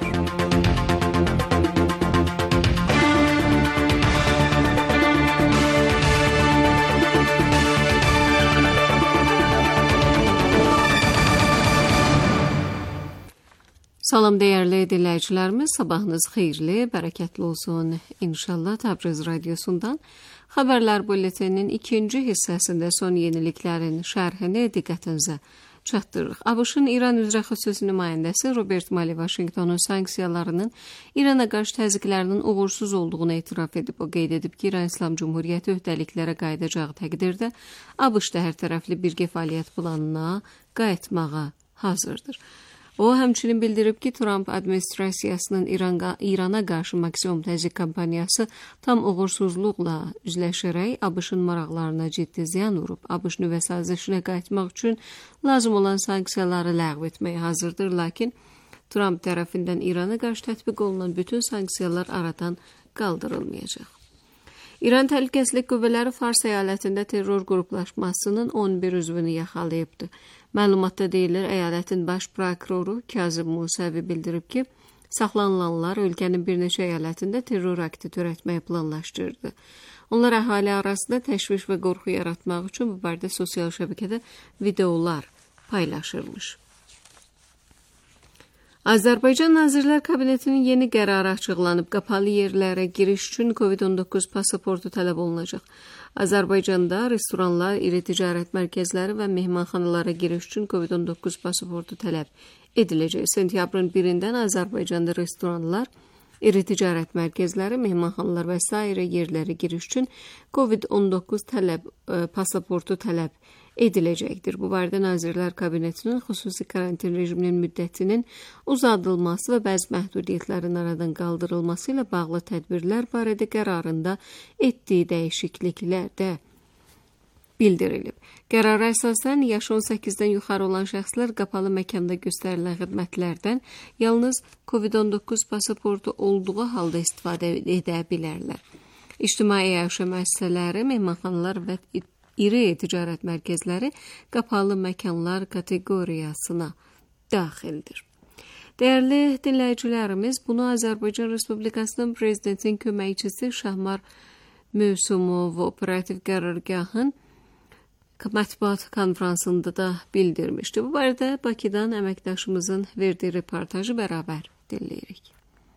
Salam dəyərli dinləyicilərimiz, sabahınız xeyirli, bərəkətli olsun. İnşallah Təbriz radiosundan Xəbərlər Bulletininin ikinci hissəsində son yeniliklərin şərhini diqqətinizə çatdırırıq. ABŞ-ın İran üzrə xüsusi nümayəndəsi Robert Malley Vaşinqtonun sanksiyalarının İrana qarşı təzyiqlərinin uğursuz olduğunu etiraf edib. O qeyd edib ki, İran İslam Cumhuriyyəti öhdəliklərə qayıdacağı təqdirdə ABŞ da hər tərəfli birgə fəaliyyət planına qayıtmağa hazırdır. O, həmçinin bildirib ki, Trump administrasiyasının İrana, İrana qarşı maksimum təzyiq kampaniyası tam uğursuzluqla üzləşərək ABŞ-ın maraqlarına ciddi ziyan vurub. ABŞ nüvə sazişinə qayıtmaq üçün lazım olan sanksiyaları ləğv etməyə hazırdır, lakin Trump tərəfindən İrana qarşı tətbiq olunan bütün sanksiyalar aradan qaldırılmayacaq. İran Təhlükəsizlik Qüvvələri Fars əyalətində terror qruplaşmasının on bir üzvünü yaxalayıbdır. Məlumatda deyilir, əyalətin baş prokuroru Kazım Musavi bildirib ki, saxlanılanlar ölkənin bir neçə əyalətində terror akti törətməyi planlaşdırdı. Onlar əhali arasında təşviş və qorxu yaratmaq üçün bu barədə sosial şəbəkədə videolar paylaşılmış. Azərbaycan Nazirlər Kabinetinin yeni qərarı açıqlanıb, qapalı yerlərə giriş üçün kovid on doqquz pasaportu tələb olunacaq. Azərbaycanda restoranlar, iri ticarət mərkəzləri və mehmanxanalara giriş üçün kovid on doqquz pasaportu tələb ediləcək. Sentyabrın birindən Azərbaycanda restoranlar, iri ticarət mərkəzləri, mehmanxanalar və sairə yerlərə giriş üçün kovid on doqquz tələb, e, pasaportu tələb ediləcəkdir. Bu barədə Nazirlər Kabinetinin xüsusi karantin rejiminin müddətinin uzadılması və bəzi məhdudiyyətlərin aradan qaldırılması ilə bağlı tədbirlər barədə qərarında etdiyi dəyişikliklər də bildirilib. Qərara əsasən yaşı on səkkizdən yuxarı olan şəxslər qapalı məkanda göstərilən xidmətlərdən yalnız kovid on doqquz pasaportu olduğu halda istifadə edə bilərlər. İctimai əyyaşə müəssisələri, mehmanxanalar və İri ticarət mərkəzləri qapalı məkanlar kateqoriyasına daxildir. Dəyərli dinləyicilərimiz, bunu Azərbaycan Respublikasının Prezidentinin köməkçisi Şahmar Mövsumov operativ qərargahın mətbuat konfransında da bildirmişdi. Bu barədə Bakıdan əməkdaşımızın verdiyi reportajı bərabər dinləyirik.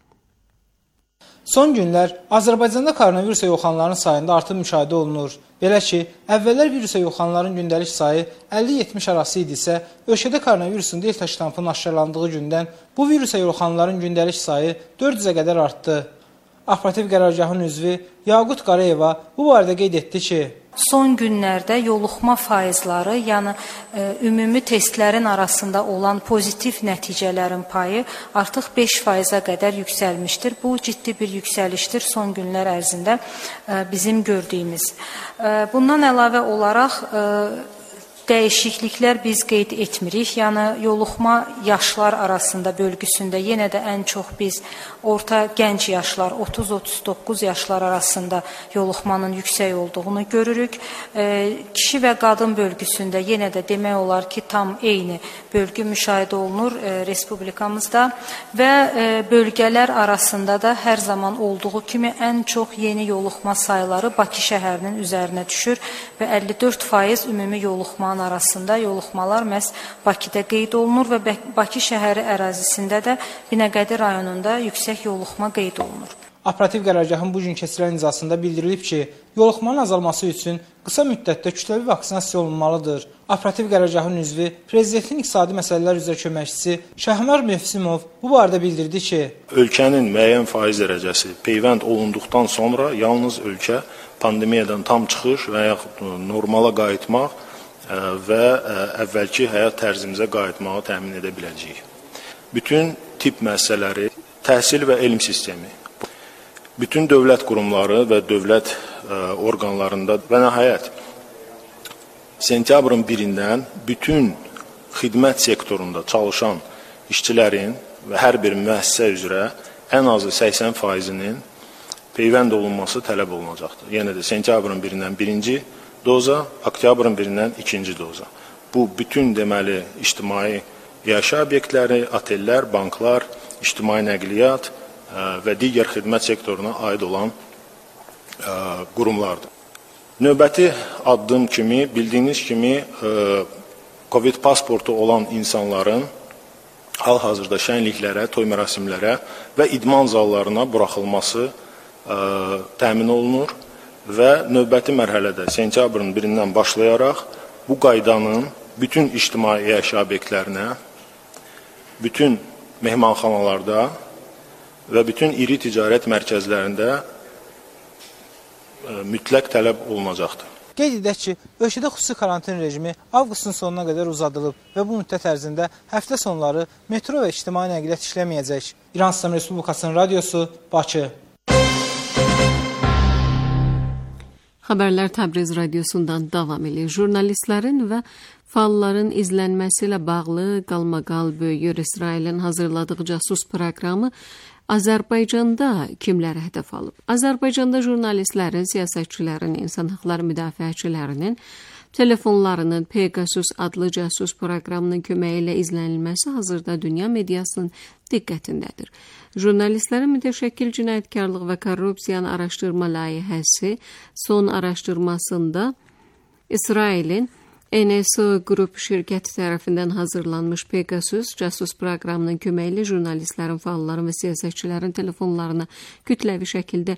Son günlər Azərbaycanda koronavirusa yoxlananların sayında artım müşahidə olunur. Belə ki, əvvəllər virusa yoxlananların gündəlik sayı əlli yetmiş arası idisə, ölkədə koronavirusun delta ştampının aşkarlandığı gündən bu virusa yoxlananların gündəlik sayı dörd yüzə qədər artdı. Operativ qərargahın üzvü Yaqut Qarayeva bu barədə qeyd etdi ki, son günlərdə yoluxma faizləri, yəni e, ümumi testlərin arasında olan pozitiv nəticələrin payı artıq beş faizə qədər yüksəlmişdir. Bu ciddi bir yüksəlişdir son günlər ərzində e, bizim gördüyümüz. E, bundan əlavə olaraq e, dəyişikliklər biz qeyd etmirik. Yəni yoluxma yaşlar arasında bölgüsündə yenə də ən çox biz orta gənc yaşlar, otuz otuz doqquz yaşlar arasında yoluxmanın yüksək olduğunu görürük. E, kişi və qadın bölgüsündə yenə də demək olar ki, tam eyni bölgü müşahidə olunur e, respublikamızda və e, bölgələr arasında da hər zaman olduğu kimi ən çox yeni yoluxma sayıları Bakı şəhərinin üzərinə düşür və əlli dörd faiz ümumi yoluxmanın arasında yoluxmalar məhz Bakıda qeyd olunur və Bakı şəhəri ərazisində də Binəqədi rayonunda yüksək yoluxma qeyd olunur. Operativ qərargahın bu gün keçirilən iclasında bildirilib ki, yoluxmanın azalması üçün qısa müddətdə kütləvi vaksinasiya olunmalıdır. Operativ qərargahın üzvü, Prezidentin iqtisadi məsələlər üzrə köməkçisi Şahmar Mövsimov bu barədə bildirdi ki, ölkənin müəyyən faiz dərəcəsi peyvənd olunduqdan sonra yalnız ölkə pandemiyadan tam çıxış və yaxud normala qayıtmaq və əvvəlki həyat tərzimizə qayıtmağı təmin edə biləcəyik. Bütün tibb müəssisələri, təhsil və elm sistemi, bütün dövlət qurumları və dövlət orqanlarında və nəhayət sentyabrın birindən bütün xidmət sektorunda çalışan işçilərin və hər bir müəssisə üzrə ən azı səksən faizinin peyvənd olunması tələb olunacaqdır. Yenə də sentyabrın birindən birinci doza, oktyabrın birindən ikinci doza. Bu, bütün deməli, ictimai yaşayış obyektləri, otellər, banklar, ictimai nəqliyyat və digər xidmət sektoruna aid olan ə, qurumlardır. Növbəti addım kimi, bildiyiniz kimi, ə, Covid pasportu olan insanların hal-hazırda şənliklərə, toy mərasimlərə və idman zallarına buraxılması ə, təmin olunur. Və növbəti mərhələdə sentyabrın birindən başlayaraq bu qaydanın bütün ictimai yaşayış obyektlərinə, bütün mehmanxanalarda və bütün iri ticarət mərkəzlərində mütləq tələb olunacaqdır. Qeyd edək ki, ölkədə xüsusi karantin rejimi avqustun sonuna qədər uzadılıb və bu müddət ərzində həftə sonları metro və ictimai nəqliyyat işləməyəcək. İran İslam Respublikasının radiosu, Bakı. Xəbərlər Təbriz radiosundan davam edir. Jurnalistlərin və fəalların izlənməsi ilə bağlı qalmaqal böyüyür. İsrailin hazırladığı casus proqramı Azərbaycanda kimlərə hədəf alıb? Azərbaycanda jurnalistlərin, siyasətçilərin, insan hüquqları müdafiəçilərinin telefonlarının Pegasus adlı casus proqramının köməyi ilə izlənilməsi hazırda dünya mediasının diqqətindədir. Jurnalistlərin mütəşəkkil cinayətkarlıq və korrupsiyanı araşdırma layihəsi son araşdırmasında İsrailin N S O Group şirkəti tərəfindən hazırlanmış Pegasus casus proqramının köməyi ilə jurnalistlərin, fəalların və siyasətçilərin telefonlarına kütləvi şəkildə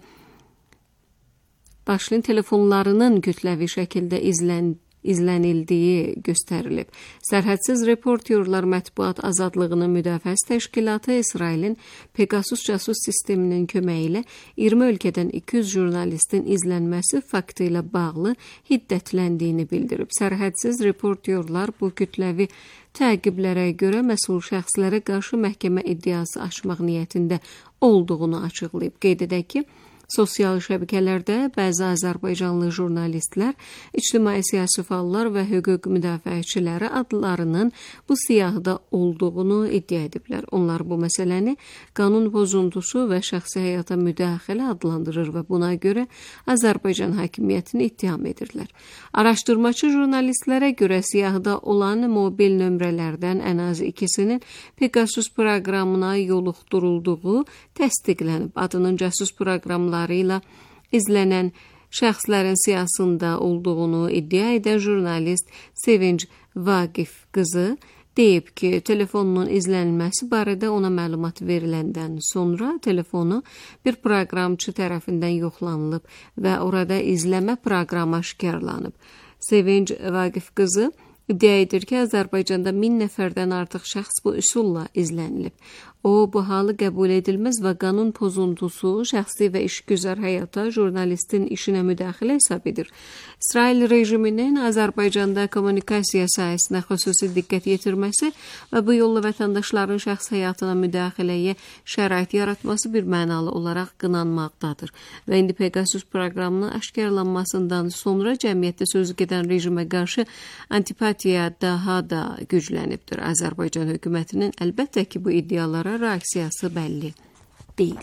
başlayın telefonlarının kütləvi şəkildə izlən izlənildiyi göstərilib. Sərhədsiz Reportyorlar Mətbuat Azadlığının Müdafiəsi Təşkilatı İsrailin Pegasus casus sisteminin köməyi ilə iyirmi ölkədən iki yüz jurnalistin izlənməsi faktı ilə bağlı hiddətləndiyini bildirib. Sərhədsiz Reportyorlar bu kütləvi təqiblərə görə məsul şəxslərə qarşı məhkəmə iddiası açmaq niyyətində olduğunu açıqlayıb. Qeyd edək ki, sosial şəbəkələrdə bəzi Azərbaycanlı jurnalistlər, ictimai siyasi fəallar və hüquq müdafiəçiləri adlarının bu siyahıda olduğunu iddia ediblər. Onlar bu məsələni qanun pozuntusu və şəxsi həyata müdaxilə adlandırır və buna görə Azərbaycan hakimiyyətini ittiham edirlər. Araşdırmacı jurnalistlərə görə siyahıda olan mobil nömrələrdən ən az ikisinin Pegasus proqramına yoluxdurulduğu təsdiqlənib. Adının casus proqramları ilə izlənən şəxslərin siyasında olduğunu iddia edən jurnalist Sevinç Vaqif qızı deyib ki, telefonunun izlənilməsi barədə ona məlumat veriləndən sonra telefonu bir proqramçı tərəfindən yoxlanılıb və orada izləmə proqramı aşkarlanıb. Sevinç Vaqif qızı iddia edir ki, Azərbaycanda min nəfərdən artıq şəxs bu üsulla izlənilib. O, bu halı qəbul edilməz və qanun pozuntusu, şəxsi və işgüzar həyata jurnalistin işinə müdaxilə hesab edir. İsrail rejiminin Azərbaycanda kommunikasiya sahəsinə xüsusi diqqət yetirməsi və bu yolla vətəndaşların şəxs həyatına müdaxiləyə şərait yaratması bir mənalı olaraq qınanmaqdadır. Və indi Pegasus proqramının aşkarlanmasından sonra cəmiyyətdə sözü gedən rejimə qarşı antipatiya daha da güclənibdir. Azərbaycan hökumətinin əlbəttə ki, bu iddialara reaksiyası bəlli deyil.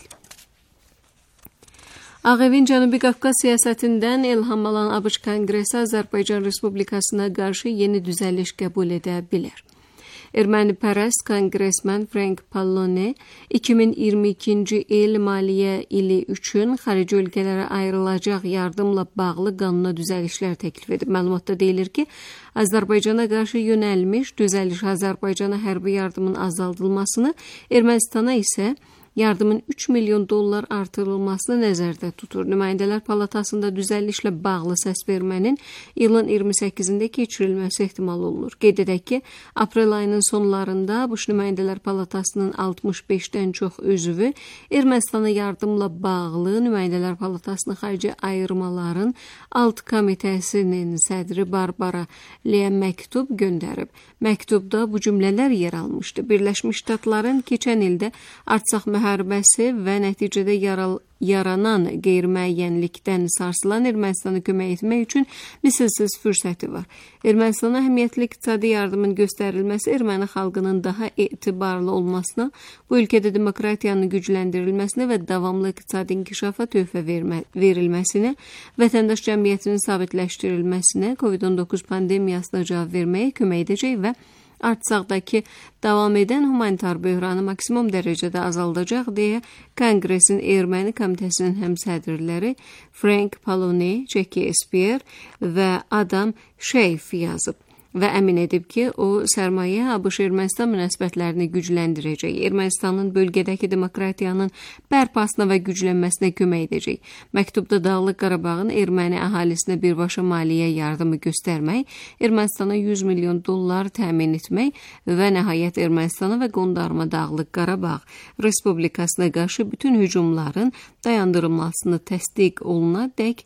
Ağ Evin Cənubi Qafqaz siyasətindən ilham alan ABŞ Konqresi Azərbaycan Respublikasına qarşı yeni düzəliş qəbul edə bilər. Ermənipərəst konqresmen Frank Pallone iki min iyirmi ikinci il maliyyə ili üçün xarici ölkələrə ayrılacaq yardımla bağlı qanuna düzəlişlər təklif edib. Məlumatda deyilir ki, Azərbaycana qarşı yönəlmiş düzəliş Azərbaycana hərbi yardımın azaldılmasını, Ermənistana isə yardımın üç milyon dollar artırılmasını nəzərdə tutur. Nümayəndələr Palatasında düzəlişlə bağlı səs vermənin ilin iyirmi səkkizində keçirilməsi ehtimal olunur. Qeyd edək ki, aprel ayının sonlarında ABŞ Nümayəndələr Palatasının altmış beşdən çox üzvü Ermənistana yardımla bağlı Nümayəndələr Palatasının xarici ayırmaların alt komitəsinin sədri Barbara Leyə məktub göndərib. Məktubda bu cümlələr yer almışdı. Birləşmiş Ştatların keçən ildə Artsaq müharibəsi və nəticədə yaral, yaranan qeyri-müəyyənlikdən sarsılan Ermənistana kömək etmək üçün misilsiz fürsəti var. Ermənistana əhəmiyyətli iqtisadi yardımın göstərilməsi erməni xalqının daha etibarlı olmasına, bu ölkədə demokratiyanın gücləndirilməsinə və davamlı iqtisadi inkişafa töhfə vermə, verilməsinə, vətəndaş cəmiyyətinin sabitləşdirilməsinə, kovid on doqquz pandemiyasına cavab verməyə kömək edəcək və Artsaqdakı davam edən humanitar böhranı maksimum dərəcədə azaldacaq deyə Konqresin Erməni Komitəsinin həmsədrləri Frank Pallone, Jackie Esper və Adam Schiff yazıb və əmin edib ki, o sərmayə ABŞ-Ermənistan münasibətlərini gücləndirəcək, Ermənistanın bölgədəki demokratiyanın bərpasına və güclənməsinə kömək edəcək. Məktubda Dağlıq Qarabağın erməni əhalisinə birbaşa maliyyə yardımı göstərmək, Ermənistana yüz milyon dollar təmin etmək və nəhayət Ermənistana və qondarma Dağlıq Qarabağ Respublikasına qarşı bütün hücumların dayandırılmasını təsdiq oluna dək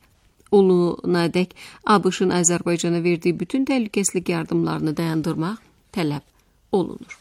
oluna dək ABŞ-ın Azərbaycana verdiyi bütün təhlükəsizlik yardımlarını dayandırmaq tələb olunur.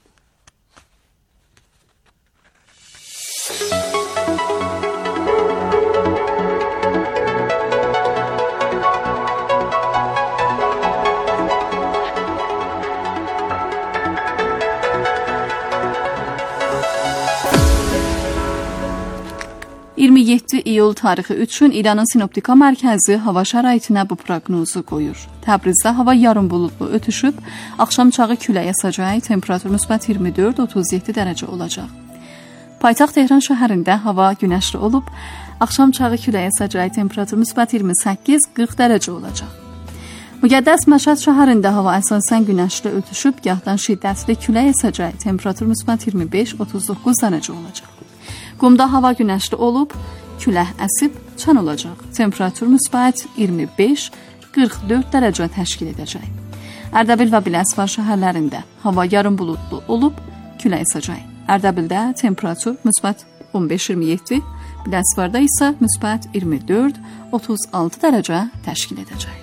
iyirmi yeddi iyul tarixi üçün İranın Sinoptika Mərkəzi hava şəraitinə bu proqnozu qoyur. Təbrizdə hava yarım buludlu ötüşüb, axşam çağı külək əsəcək, temperatur müsbət iyirmi dörd otuz yeddi dərəcə olacaq. Paytaxt Tehran şəhərində hava günəşli olub, axşam çağı külək əsəcək, temperatur müsbət iyirmi səkkiz qırx dərəcə olacaq. Müqəddəs Məşəd şəhərində hava əsasən günəşli ötüşüb, gahdan şiddətli külək əsəcək, temperatur müsbət iyirmi beş otuz doqquz dərəcə olacaq. Qumda hava günəşli olub, küləh əsib, çan olacaq. Temperatur müsbət iyirmi beş qırx dörd dərəcə təşkil edəcək. Ərdəbil və Biləsuvar şəhərlərində hava yarım buludlu olub, küləh əsəcək. Ərdəbildə temperatur müsbət on beş iyirmi yeddi, Biləsuvarda isə müsbət iyirmi dörd otuz altı dərəcə təşkil edəcək.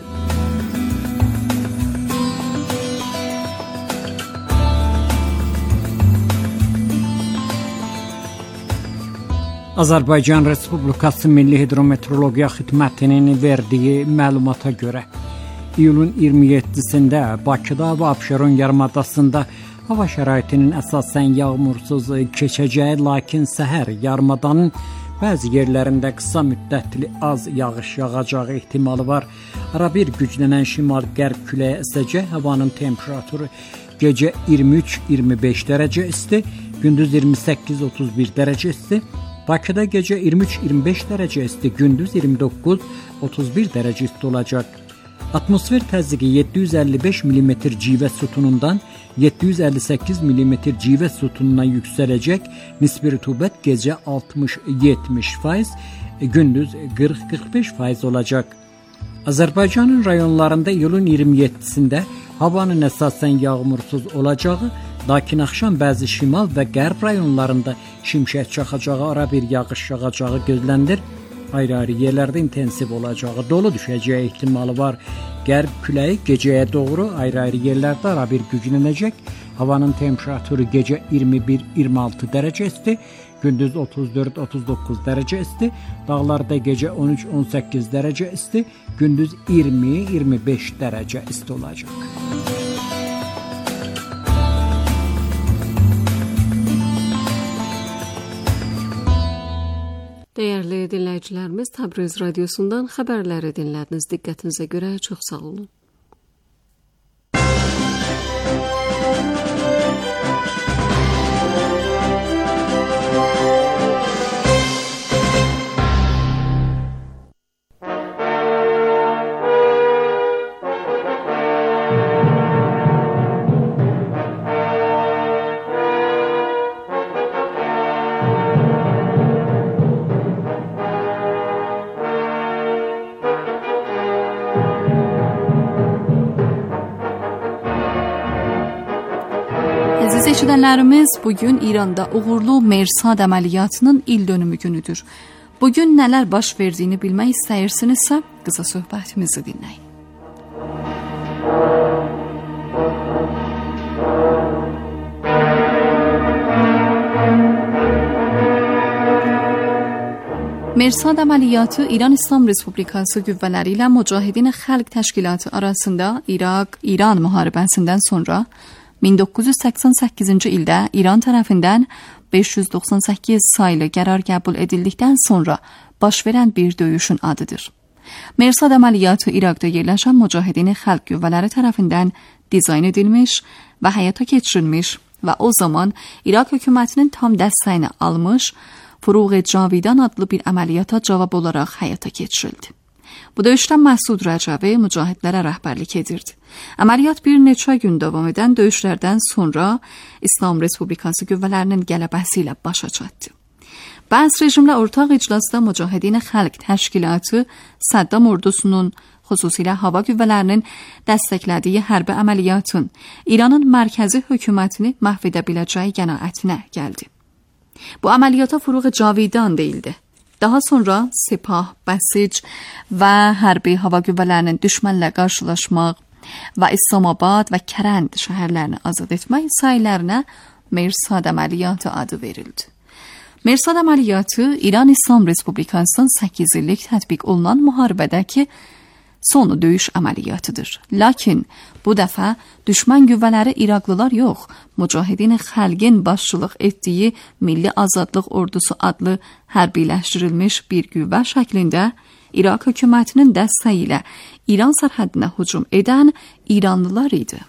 Azərbaycan Respublikası Milli Hidrometeorologiya Xidmətinin verdiyi məlumata görə iyulun iyirmi yeddisində Bakıda və Abşeron yarımadasında hava şəraitinin əsasən yağmursuz keçəcəyi, lakin səhər yarımadanın bəzi yerlərində qısa müddətli az yağış yağacağı ehtimalı var. Arabir güclənən şimal-qərb küləyi əsəcək, havanın temperaturu gecə iyirmi üç iyirmi beş dərəcə isti, gündüz iyirmi səkkiz otuz bir dərəcə isti. Bakıda gecə iyirmi üç iyirmi beş dərəcə isti, gündüz iyirmi doqquz otuz bir dərəcə isti olacaq. Atmosfer təzyiqi yeddi yüz əlli beş millimetr civə sütunundan yeddi yüz əlli səkkiz millimetr civə sütununa yüksələcək. Nisbi rütubət gecə altmış yetmiş faiz, gündüz qırx qırx beş faiz olacaq. Azərbaycanın rayonlarında iyulun iyirmi yeddisində havanın əsasən yağmursuz olacağı, Lakin axşam bəzi şimal və qərb rayonlarında şimşək çaxacağı, ara bir yağış yağacağı gözlənilir. Ayrı-ayrı yerlərdə intensiv olacağı, dolu düşəcəyi ehtimalı var. Qərb küləyi gecəyə doğru ayrı-ayrı yerlərdə ara bir güclənəcək. Havanın temperaturu gecə iyirmi bir iyirmi altı dərəcə isti, gündüz otuz dörd otuz doqquz dərəcə isti, dağlarda gecə on üç on səkkiz dərəcə isti, gündüz iyirmi iyirmi beş dərəcə isti olacaq. Dəyərli dinləyicilərimiz, Təbriz radiosundan xəbərləri dinlədiniz. Diqqətinizə görə çox sağ olun. Əziz eşidənlərimiz, bugün İranda uğurlu Mersad əməliyyatının il dönümü günüdür. Bugün nələr baş verdiyini bilmək istəyirsinizsə, qısa söhbətimizi dinləyin. Mersad əməliyyatı İran İslam Respublikası qüvvələri ilə Mücahidin Xalq Təşkilatı arasında İraq-İran müharibəsindən sonra min doqquz yüz səksən səkkizinci ildə İran tərəfindən beş yüz doxsan səkkiz saylı qərar qəbul edildikdən sonra baş verən bir döyüşün adıdır. Mersad əməliyyatı İraqda yerləşən Mücahidin Xalq qüvvələri tərəfindən dizayn edilmiş və həyata keçirilmiş və o zaman İraq hökumətinin tam dəstəyini almış Furuq-i Cavidan adlı bir əməliyyata cavab olaraq həyata keçirildi. Bu döyüşdən Məsud Rəcəvi mücahidlərə rəhbərlik edirdi. Əməliyyat bir neçə gün davam edən döyüşlərdən sonra İslam Respublikası qüvvələrinin qələbəsi ilə başa çatdı. Bəs rejimlə ortaq iclasda Mücahidin Xalq Təşkilatı Səddam ordusunun, xüsusilə hava qüvvələrinin dəstəklədiyi hərbi əməliyyatın İranın mərkəzi hökumətini məhv edə biləcəyi qənaətinə gəldi. Bu əməliyyata Furuq-i Cavidan deyildi. Daha sonra Sepah, Bəsic və hərbi hava qüvvələrinin düşmənlə qarşılaşmaq və İslamabad və Kərənd şəhərlərini azad etmək sayılarına Mersad əməliyyatı adı verildi. Mersad əməliyyatı İran İslam Respublikasının səkkiz illik tətbiq olunan müharibədəki son döyüş əməliyyatıdır. Lakin bu dəfə düşmən qüvvələri İraqlılar yox, Mücahidin Xalqin başçılıq etdiyi Milli Azadlıq Ordusu adlı hərbiləşdirilmiş bir qüvvə şəklində İraq hökumətinin dəstəyi ilə İran sərhədinə hücum edən İranlılar idi.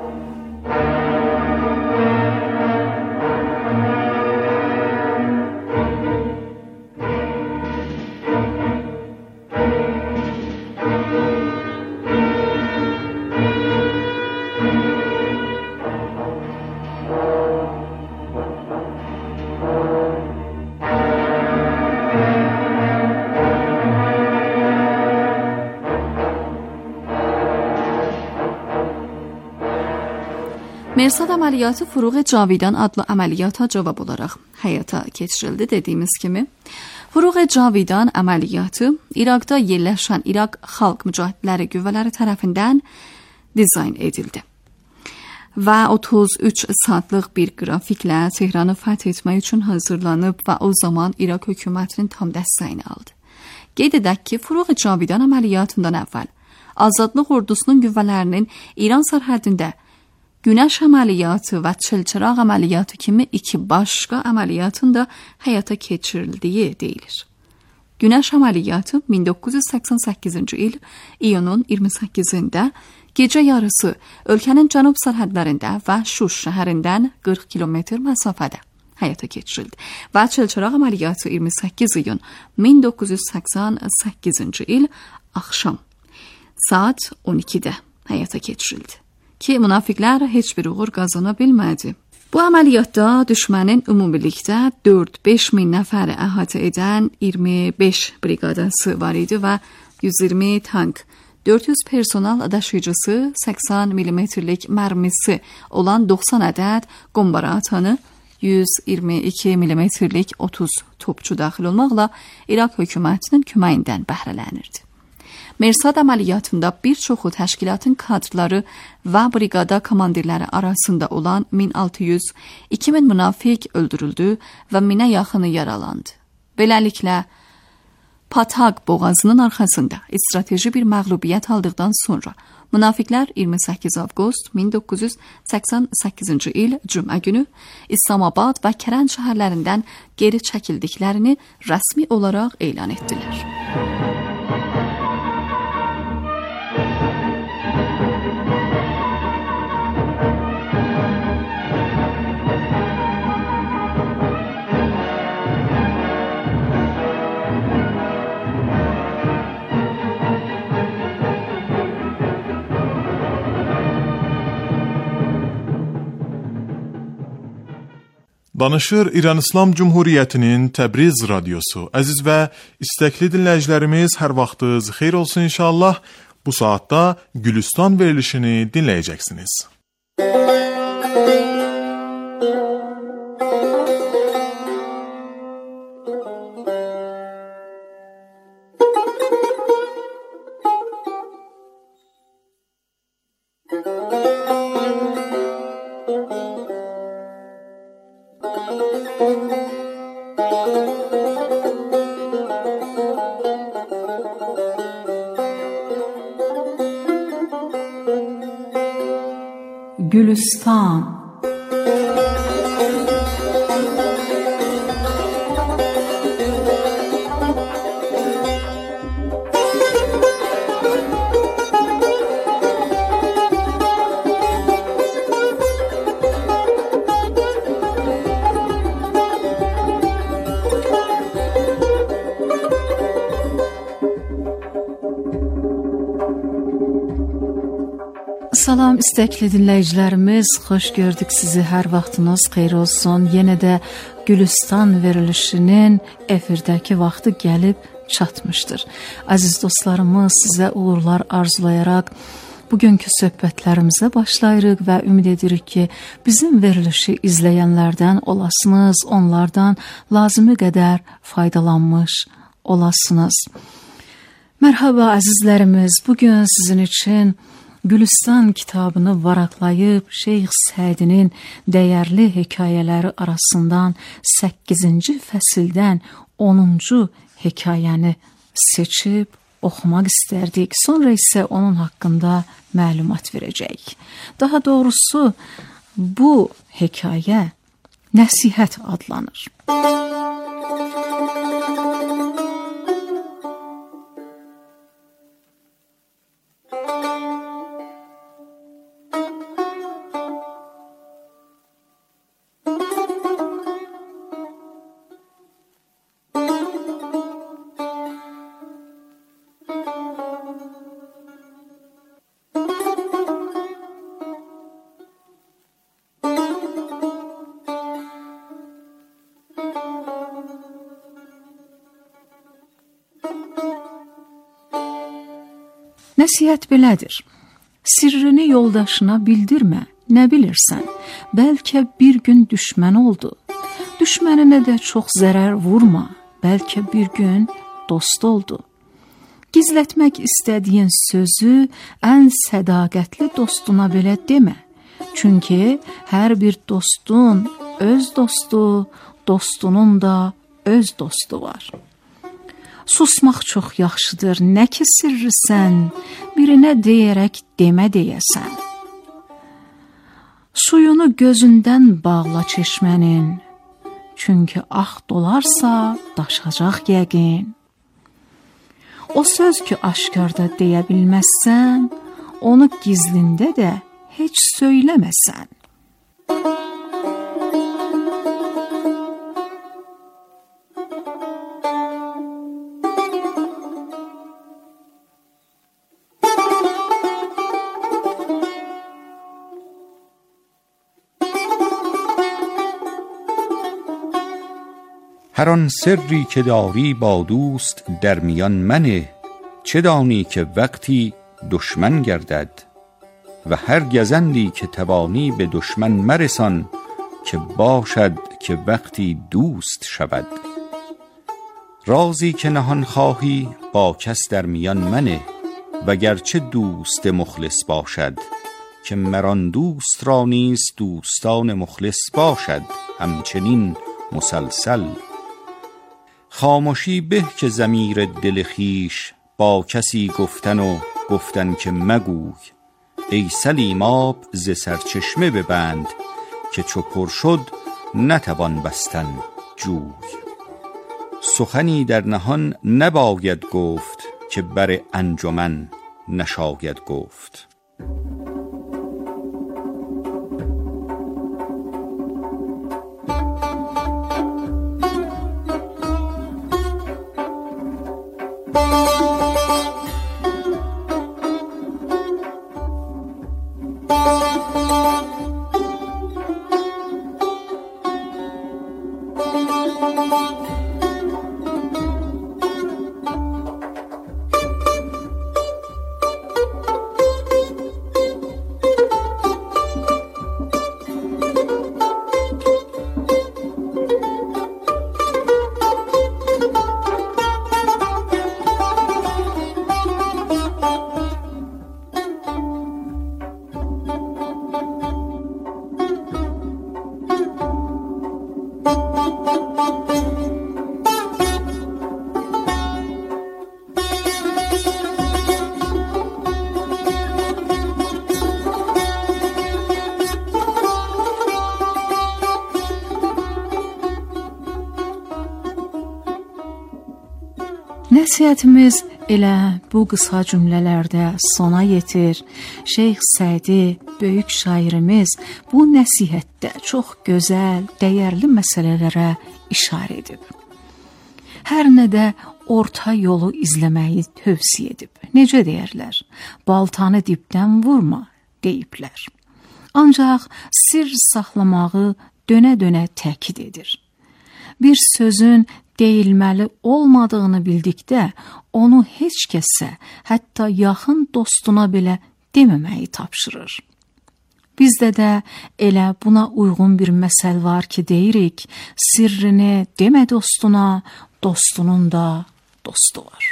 Mersad əməliyyatı Furuq-i Cavidan adlı əməliyyata cavab olaraq həyata keçirildi dediyimiz kimi. Furuq-i Cavidan əməliyyatı İraqda yerləşən İraq Xalq Mücahidləri qüvvələri tərəfindən dizayn edildi. Və otuz üç saatlıq bir qrafiklə Tehranı fəth etmək üçün hazırlanıb və o zaman İraq hökumətinin tam dəstəyini aldı. Qeyd edək ki, Furuq-i Cavidan əməliyyatından əvvəl Azadlıq ordusunun qüvvələrinin İran sərhədində Günəş əməliyyatı və Çilçıraq əməliyyatı kimi iki başqa əməliyyatın da həyata keçirildiyi deyilir. Günəş əməliyyatı min doqquz yüz səksən səkkizinci il iyunun iyirmi səkkizində gecə yarısı ölkənin cənub sərhədlərində və Şuş şəhərindən qırx kilometr məsafədə həyata keçirildi. Və Çilçıraq əməliyyatı iyirmi səkkiz iyun min doqquz yüz səksən səkkizinci il axşam saat on ikidə həyata keçirildi. Ki, münafiqlər heç bir uğur qazana bilmədi. Bu əməliyyatda düşmənin ümumilikdə dörd beş min nəfəri əhatə edən iyirmi beş briqadası var idi və yüz iyirmi tank, dörd yüz personal daşıyıcısı, səksən millimetrlik mərmisi olan doxsan ədəd qombara atanı, yüz iyirmi iki millimetrlik otuz topçu daxil olmaqla İraq hökumətinin köməyindən bəhrələnirdi. Mersad əməliyyatında bir çoxu təşkilatın kadrları və briqada komandirləri arasında olan min altı yüz iki min münafiq öldürüldü və minə yaxını yaralandı. Beləliklə, Pataq boğazının arxasında strateji bir məğlubiyyət aldıqdan sonra münafiqlər iyirmi səkkiz avqust min doqquz yüz səksən səkkizinci il cümə günü İslamabad və Kərən şəhərlərindən geri çəkildiklərini rəsmi olaraq elan etdilər. Danışır İran İslam Cumhuriyyətinin Təbriz radiosu. Əziz və istəkli dinləyicilərimiz, hər vaxtınız xeyir olsun inşallah. Bu saatda Gülüstan verilişini dinləyəcəksiniz. Gülüstan. Salam istəkli dinləyicilərimiz, xoş gördük sizi, hər vaxtınız xeyir olsun. Yenə də Gülüstan verilişinin efirdəki vaxtı gəlib çatmışdır. Əziz dostlarımız, sizə uğurlar arzulayaraq bugünkü söhbətlərimizə başlayırıq və ümid edirik ki, bizim verilişi izləyənlərdən olasınız, onlardan lazımi qədər faydalanmış olasınız. Mərhaba əzizlərimiz, bugün sizin üçün Gülüstan kitabını varaqlayıb Şeyx Sədinin dəyərli hekayələri arasından səkkizinci fəsildən onuncu hekayəni seçib oxumaq istərdik. Sonra isə onun haqqında məlumat verəcəyik. Daha doğrusu bu hekayə nəsihət adlanır. Nəsihət belədir. Sirrini yoldaşına bildirmə, nə bilirsən? Bəlkə bir gün düşmən oldu. Düşməninə də çox zərər vurma, bəlkə bir gün dost oldu. Gizlətmək istədiyin sözü ən sədaqətli dostuna belə demə. Çünki hər bir dostun öz dostu, dostunun da öz dostu var. Susmaq çox yaxşıdır, nə ki sirrisən, birinə deyərək demə deyəsən. Suyunu gözündən bağla çeşmənin, çünki ax dolarsa daşacaq yəqin. O söz ki aşkarda deyə bilməzsən, onu gizlində də heç söyləməsən. هر آن سری که داری با دوست در میان منه، چه دانی که وقتی دشمن گردد و هر گزندی که توانی به دشمن مرسان، که باشد که وقتی دوست شود. رازی که نهان خواهی با کس در میان منه، وگرچه دوست مخلص باشد، که مران دوست را نیز دوستان مخلص باشد همچنین مسلسل. خاموشی به که ضمیر دل خویش با کسی گفتن و گفتن که مگوی، ای سلیم آب ز سرچشمه ببند، که چو پر شد نتوان بستن جوی. سخنی در نهان نباید گفت، که بر انجمن نشاید گفت. Nəsihətimiz elə bu qısa cümlələrdə sona yetir. Şeyx Sədi, böyük şairimiz bu nəsihətdə çox gözəl, dəyərli məsələlərə işarə edib. Hər nədə orta yolu izləməyi tövsiyə edib. Necə deyərlər? Baltanı dibdən vurma deyiblər. Ancaq sirr saxlamağı dönə-dönə təkid edir. Bir sözün deyilməli olmadığını bildikdə, onu heç kəsə, hətta yaxın dostuna belə deməməyi tapşırır. Bizdə də elə buna uyğun bir məsəl var ki, deyirik, sirrini demə dostuna, dostunun da dostu var.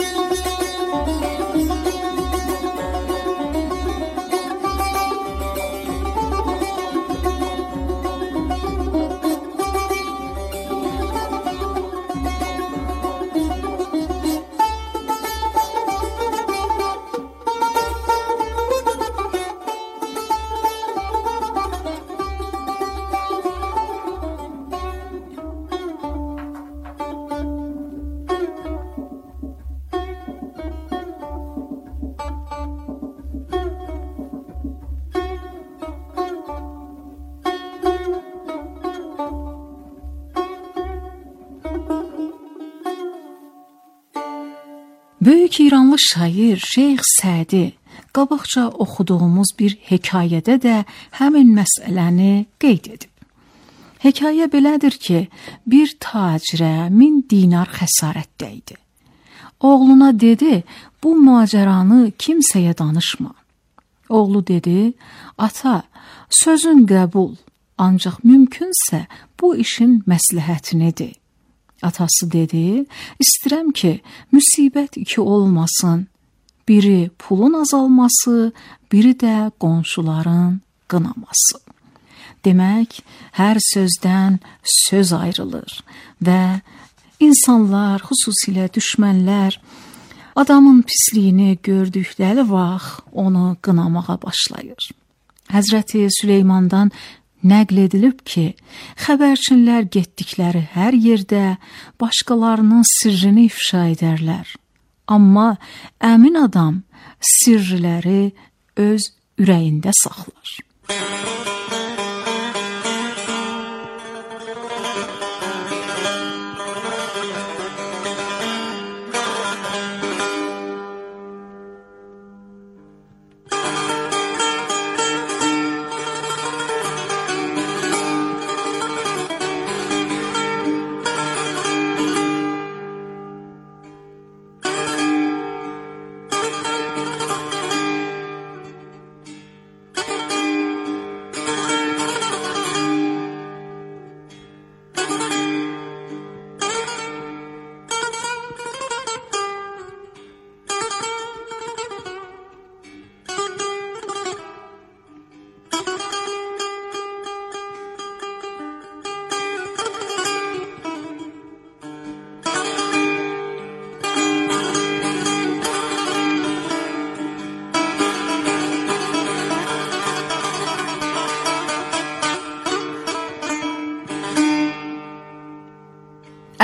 Böyük İranlı şair Şeyx Sədi qabaqca oxuduğumuz bir hekayədə də həmin məsələni qeyd edib. Hekayə belədir ki, bir tacirə min dinar xəsarət dəydi. Oğluna dedi, bu macəranı kimsəyə danışma. Oğlu dedi, ata, sözün qəbul, ancaq mümkünsə bu işin məsləhətini de. Atası dedi, istəyirəm ki, müsibət iki olmasın. Biri pulun azalması, biri də qonşuların qınaması. Demək, hər sözdən söz ayrılır və insanlar, xüsusilə düşmənlər, adamın pisliyini gördükləri vaxt onu qınamağa başlayır. Həzrəti Süleymandan nəql edilib ki, xəbərçinlər getdikləri hər yerdə başqalarının sirrini ifşa edərlər. Amma əmin adam sirrləri öz ürəyində saxlar.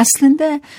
Əslində